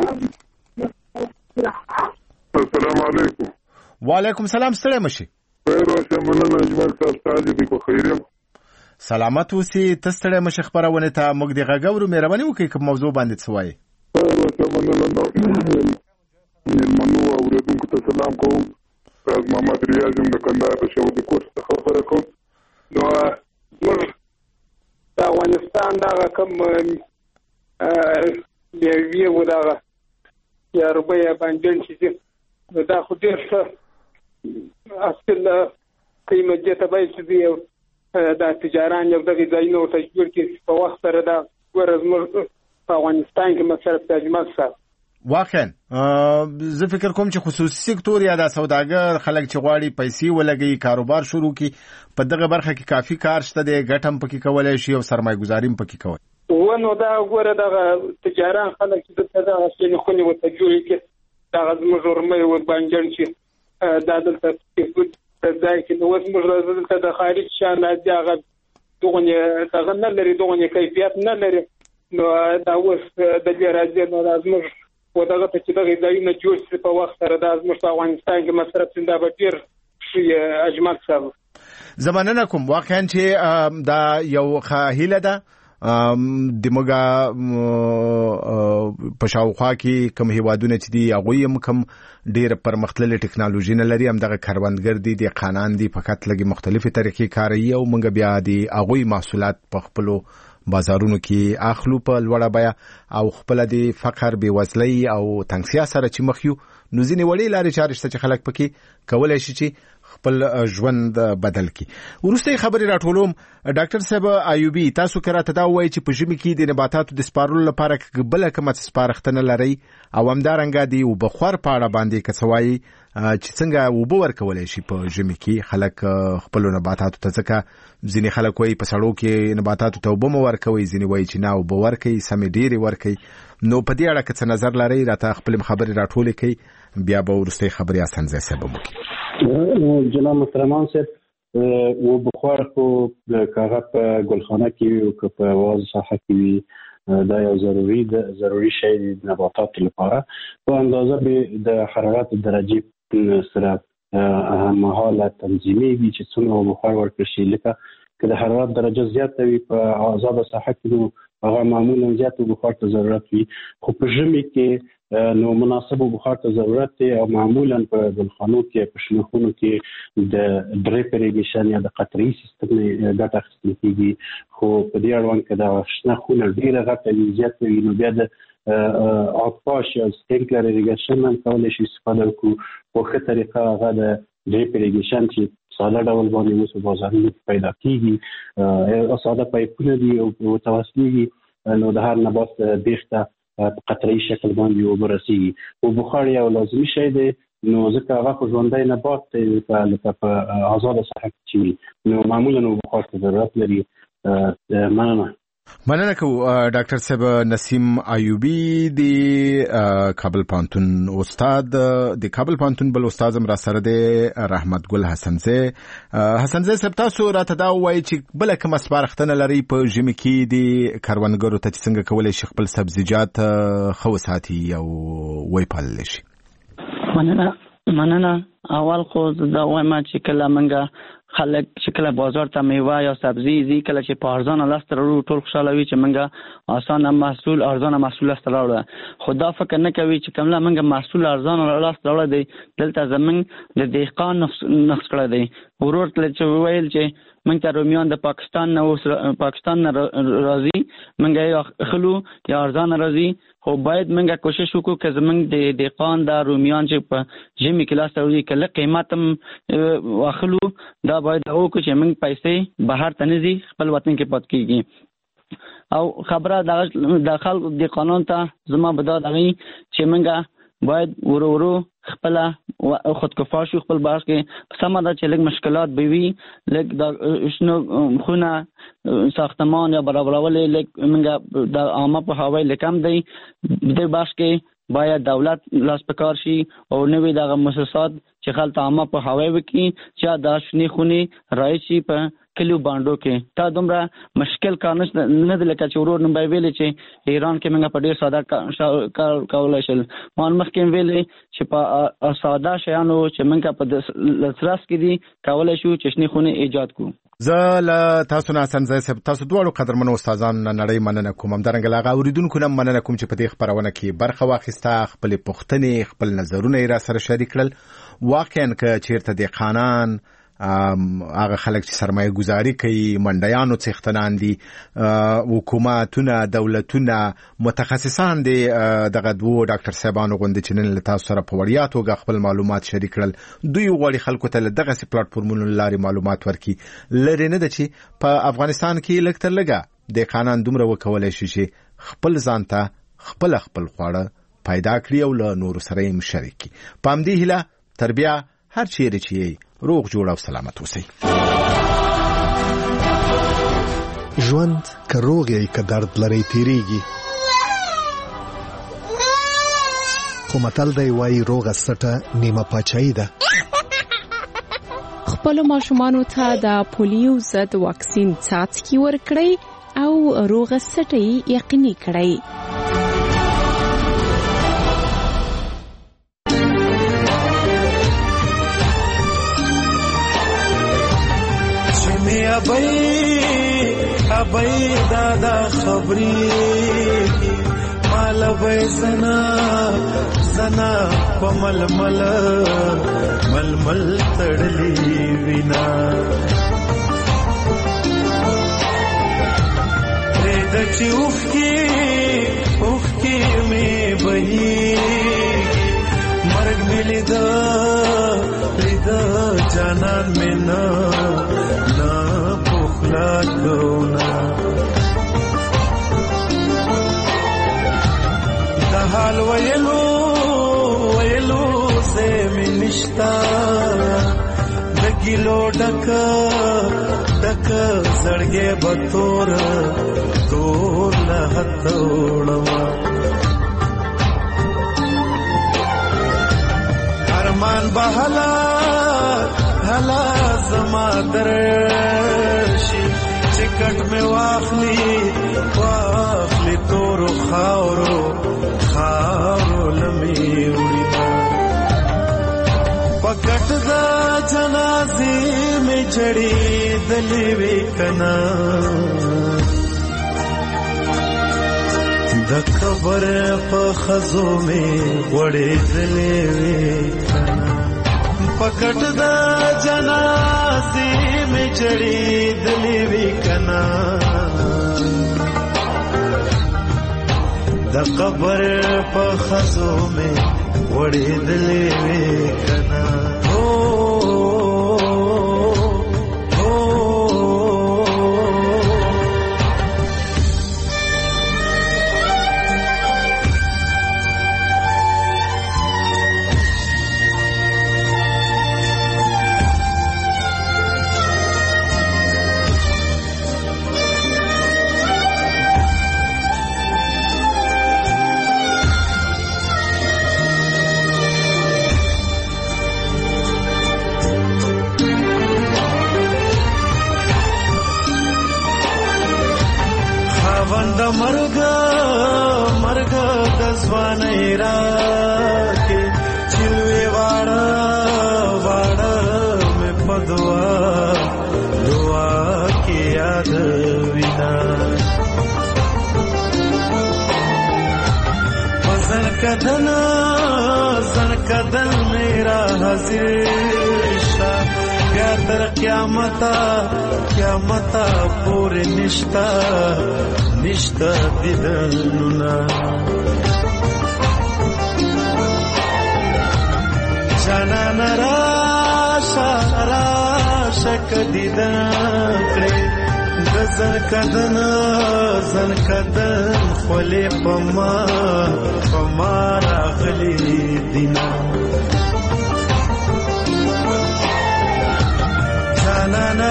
السلام علیکم. وعلیکم سلام. ستړی مشي. مننه اجمل صاحب، تاسو دې په خیر یم. سلامت اوسئ. ته ستړی مشي خپرونې ته موږ دې غږ اورو. مهرباني وکړئ کوم موضوع باندې څه وایي. مېلمنو او اورېدونکو ته سلام کوم. استاد محمد ریاض یم د کندهار د شاوخوا کورس څخه خبره کوم. نو موږ د افغانستان دغه کوم میوې و دغه یا روبۍ بانجان چې دي، نو دا خو ډېر ښه اصل قیمت ته باید چې دي دا تجاران یو دغې ځایونه ورته جوړ کړي په وخت سره. دا ګوره زموږ په افغانستان کې مصرف تجمل صاحب واقعا زه فکر کوم چې خصوصي سکتور یا د سوداګر خلک چې غواړي پیسې ولګي کاروبار شروع کړي په دغه برخه کې کافي کار شته دی، ګټه هم پکې کولی شي او سرمایه ګزاري هم پکې کوي. ونو دا ګوره دغه تجاران خلک چې دلته دغه شنې خونې ورته جوړې کړي، دغه زموږ رومۍ وربانجان چې دا دلته ځای کې نو اوس موږ دلته د خارج شیان راځي، هغه دغه نه لري، دغه کیفیت نه لري. نو دا اوس د دې راځي نو دا زموږ و دغه ته چې دغه ځایونه جوړ شي په وخت سره دا زموږ په افغانستان کې مصرف څنګه به ډېر شي. اجمل صاحب زه مننه کوم. واقعا چې دا یو ښه هیله ده د موږ په شاوخوا کې کوم هیوادونه چې دي هغوی هم کوم ډېر پرمختللې ټکنالوژي نه لري، همدغه کروندګر دي، دهقانان دي، فقط لږې مختلفې طریقې کاروي او موږ بیا د هغوی محصولات په خپلو بازارونو کې اخلو په لوړه بیه او خپل د فقر بېوزلۍ او تنګسیا سره چې مخ یو. نو ځینې وړې لارې چارې شته چې خلک پکې کولی شي چې خپل ژوند بدل کړي. وروسته خبرې راټولوم. ډاکټر صاحب ایوبي، تاسو که راته دا ووایئ چې په ژمي کې د نباتاتو د سپارلو لپاره بله کومه سپارښتنه لرئ او همدارنګه د اوبهخور په اړه باندې که څه وایي چې څنګه اوبه ورکولی شي په ژمي کې خلک خپلو نباتاتو ته، ځکه ځینې خلک وایي په سړو کې نباتاتو ته اوبه مه ورکوئ، ځینې وایي چې نه اوبه ورکوئ، سمې ډېرې ورکوئ. نو په دې اړه که څه نظر لرئ راته خپلې خبرې راټولې کړئ، بیا به وروستۍ خبرې اسانځای صاحب هم وکړي. جناب محترمان صاحب، اوبهخور خو که هغه په ګلخانه کې وي او که په وازه ساحه کې وي دا یو ضروري شی د نباتاتو لپاره په اندازه به د حرارت درجې سره هممهاله تنظیمېږي چې څومره اوبهخور ورکړل شي. لکه که د حرارت درجه زیاته وي په آزاده ساحه کې نو هغه معمولا زیات اوبهخور ته ضرورت وي، خو په ژمي کې نو مناسب اوبهخور ته ضرورت دی او معمولا په ګلخانو کې په شنو خونو کې د ډریپ اریګیشن یا د قطره‌ای سیستم ګټه اخیستل کېږي. خو په دې اړوند کې دا شنه خونه ډېره غټه وي، زیاته وي، نو بیا د آبپاش یا سپرینکلر ایریګیشن هم کولای شي استفاده وکړو. په ښه طریقه هغه د ډریپ ایریګیشن چې ساده ډول باندې اوس په بازارونو کې پیدا کیږي، ساده پایپونه دي او متوسطيږي، نو د هر نبات بیخته په قطري شکل باندې اوبه رسیږي. او بخار یو لازمي شی دی، نو ځکه هغه خو ژوندی نبات دی په آزاده ساحه کې چې نو معمولا بخار ته ضرورت لري. مننه کوم ډاکټر صاحب. نسیم ایوبی دی کابل پانتون استاد، د کابل پانتون بل استاد هم را سره دی رحمت ګل حسنزه صاحب. تاسو راته دا وایي چې بل کوم سپارښتنه لري په ژمي کې د کروندګرو ته چې څنګه کولای شي خپل سبزیجات خو ساتي او وای پالل شي؟ مننه. اول خو دا وایم چې کله منګه خلک چې کله بازار ته میوه یا سبزی زی کله چې په ارزانه لاس ته راوړو ټول خوشاله وي چې منګه اسانه محصول ارزانه محصول لاس ته راوړو. خدا فکر نه کوي چې کومه منګه محصول ارزانه لاس ته راوړل دی دلته زمنګ د دهقان نقص کړی دی. ورور تل چې ویل چې منګ ته رومیان د پاکستان نه راځي، منګه خلو یا ارزانه راځي، خو باید منګه کوشش وکړو چې زمنګ د دهقان د رومیان چې په ژمي کې لاس ته راوړي کله قیمت هم واخلو، دا باید وکړو چې موږ پیسې بهر ته نه ځي، خپل وطن کې پات کیږي. او خبره د خلکو د قانون ته زما بدا دغی چې موږ باید ورو خپل خودکفا شو، خپل باغ کې سمه ده چې لږ مشکلات به وي، لږ د شنو خونه ساختمان یا برابرول لږ موږ د عامه په هوای لکم دی. د باغ کې باید دولت لاس پکار شي او نوې دغه مؤسسات چې خلک عامه په هوای وکړي چې دا شنی خوني رایشي په کلیو باندې کې. تا دومره مشکل کار نه دی لکه چې ورور نوم ویل چې ایران کې موږ په ډیر ساده کار کولای شل. مان مخکې ویل چې په ساده شیانو چې موږ په لسرس کې دي کولای شو چې شنی خوني ایجاد کو. زه تاسو نه حسنزه صاحب، تاسو دواړو قدرمنو استادان نړۍ مننه کوم. همدارنګه لاغه اوریدونکو نه مننه کوم چې په دې خبرونه کې برخه واخیسته، خپل پوښتنې خپل نظرونه را سره شریک کړل. واقعا که چیرته د قانون هغه خلک چې سرمایه گذاری کوي، منډیانو څښتنان دي، حکومتونه، دولتونه، متخصصان دي، دغه دوه ډاکټر صاحبانو غوندې چې نن تاسو سره په وړیا توګه خپل معلومات شریک کړل، دوی غواړي خلکو ته دغه سي پلیټفارمونو لاري معلومات ورکړي. لري نه د چې په افغانستان کې لکه تر لګه د قانون دومره وکولای شي چې خپل ځان ته خپل خواړه پیدا کړی او له نور سره یې مشارکي. پام دی هله تربیه هر چیرې چې روغ جوړ او سلامت اوسئ. ژوند که روغ یې که درد لري تیریږي، خو متل دی وایي روغه سټه نیمه پاچاهي ده. خپلو ماشومانو ته د پولیو ضد واکسین څاڅکي ورکړئ او روغه سټه یې یقیني کړئ. ابای دادا خبرې مال به زنا پمل مل تړلی وینا د چې اوف کې مې بهي مرګ مې لیدا جانان مې نه پوخلا کونا د حال ویلو سے مې نشتا د ګلو ډک زړګې بتور له هتوړما ارمان بهلا هلا زما درشي چکټ مې واخلي تور خاورو لمي وړي پکټ دا جنازې مې چړې دلې وې کنا د خبر په خزو مې وړې دلې وې کنا پکټ دا جنازې مې چړې دلې وې کنا د قبر په خزو مې وړېدلې وې کنه कदल मेरा हसीशा क्या तर क्यामता पूरे निष्ठा दिदनुना जाना न राशा कदिदन करे गजन कदन खोले पमारा गली दिना जाना न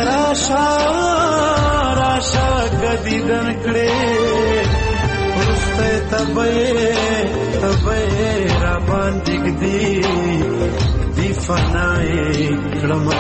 राशा कदिदन करे रुस्ते तबे राबान दी फनाए क्रमा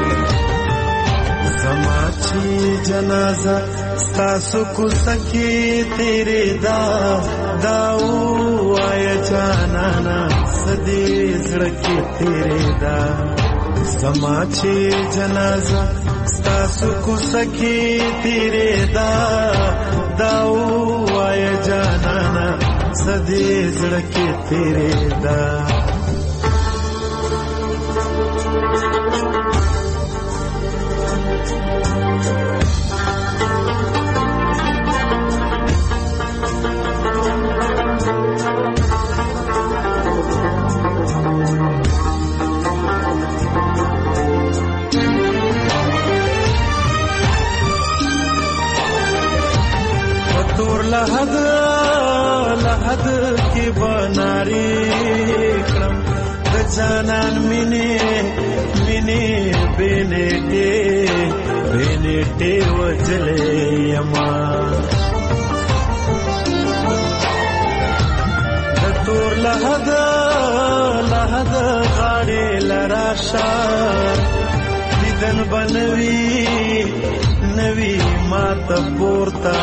समाची जनाजा स्तासु को सखी तेरे दाऊ आय जाना सदी सड़के तेरे दा समाची जनाजा स्तासु को सखी तेरे दाऊ आय जाना सदी सड़के तेरे दा लहद की बनारी क्रम गजानन मिने बेनेटे वजले यमा तोर लहद गाड़े लराशा दिदन बनवी नवी मात पोरता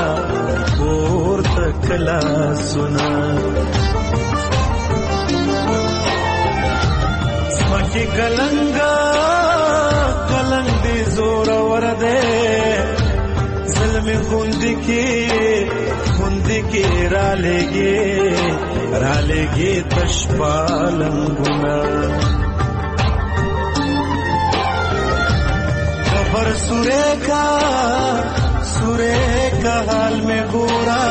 कला सुना स्मकी कलंग दे जोर वरदे ज़ल्म खुंदी के रालेगे तशपालंगुना खबर सुरे का हाल में गोरा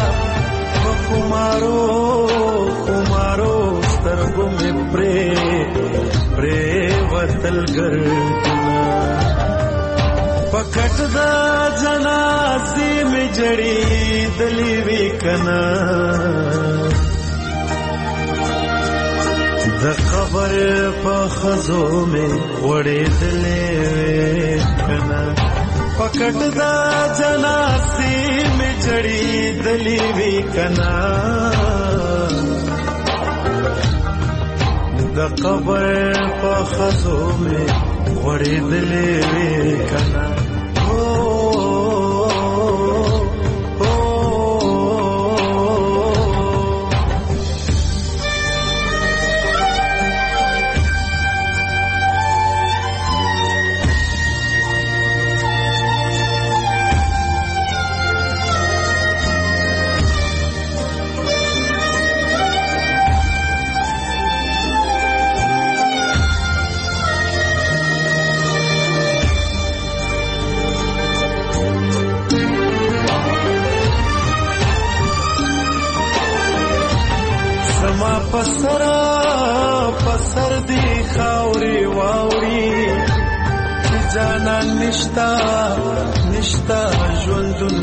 कुमारो स्तरगो में प्रे वतल गर्दना पकट दा जनाज़ी में जड़ी दलीवी कना द खबर पा खजो में वड़े दले कना पकट दा जनाज़ी में जड़ी दलीवी कना द कबर पा खजो में वड़े दलीवी कना سرا پسر دی خاوري واوري چې جانا نشتا ژوندون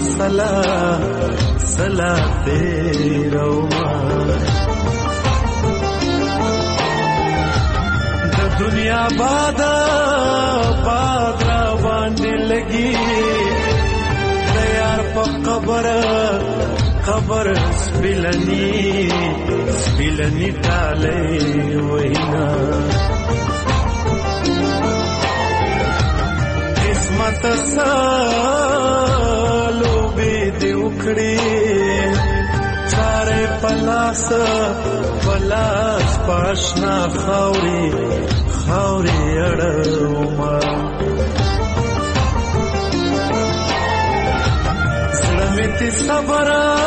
سلا تیروما د دنیا باد را باندې لګي د یار په خبر سپیلنی ټاله وینا قسمت سالو به دی وکړي چاره پلاس پاشنا خاوري اړوما سلامتی صبر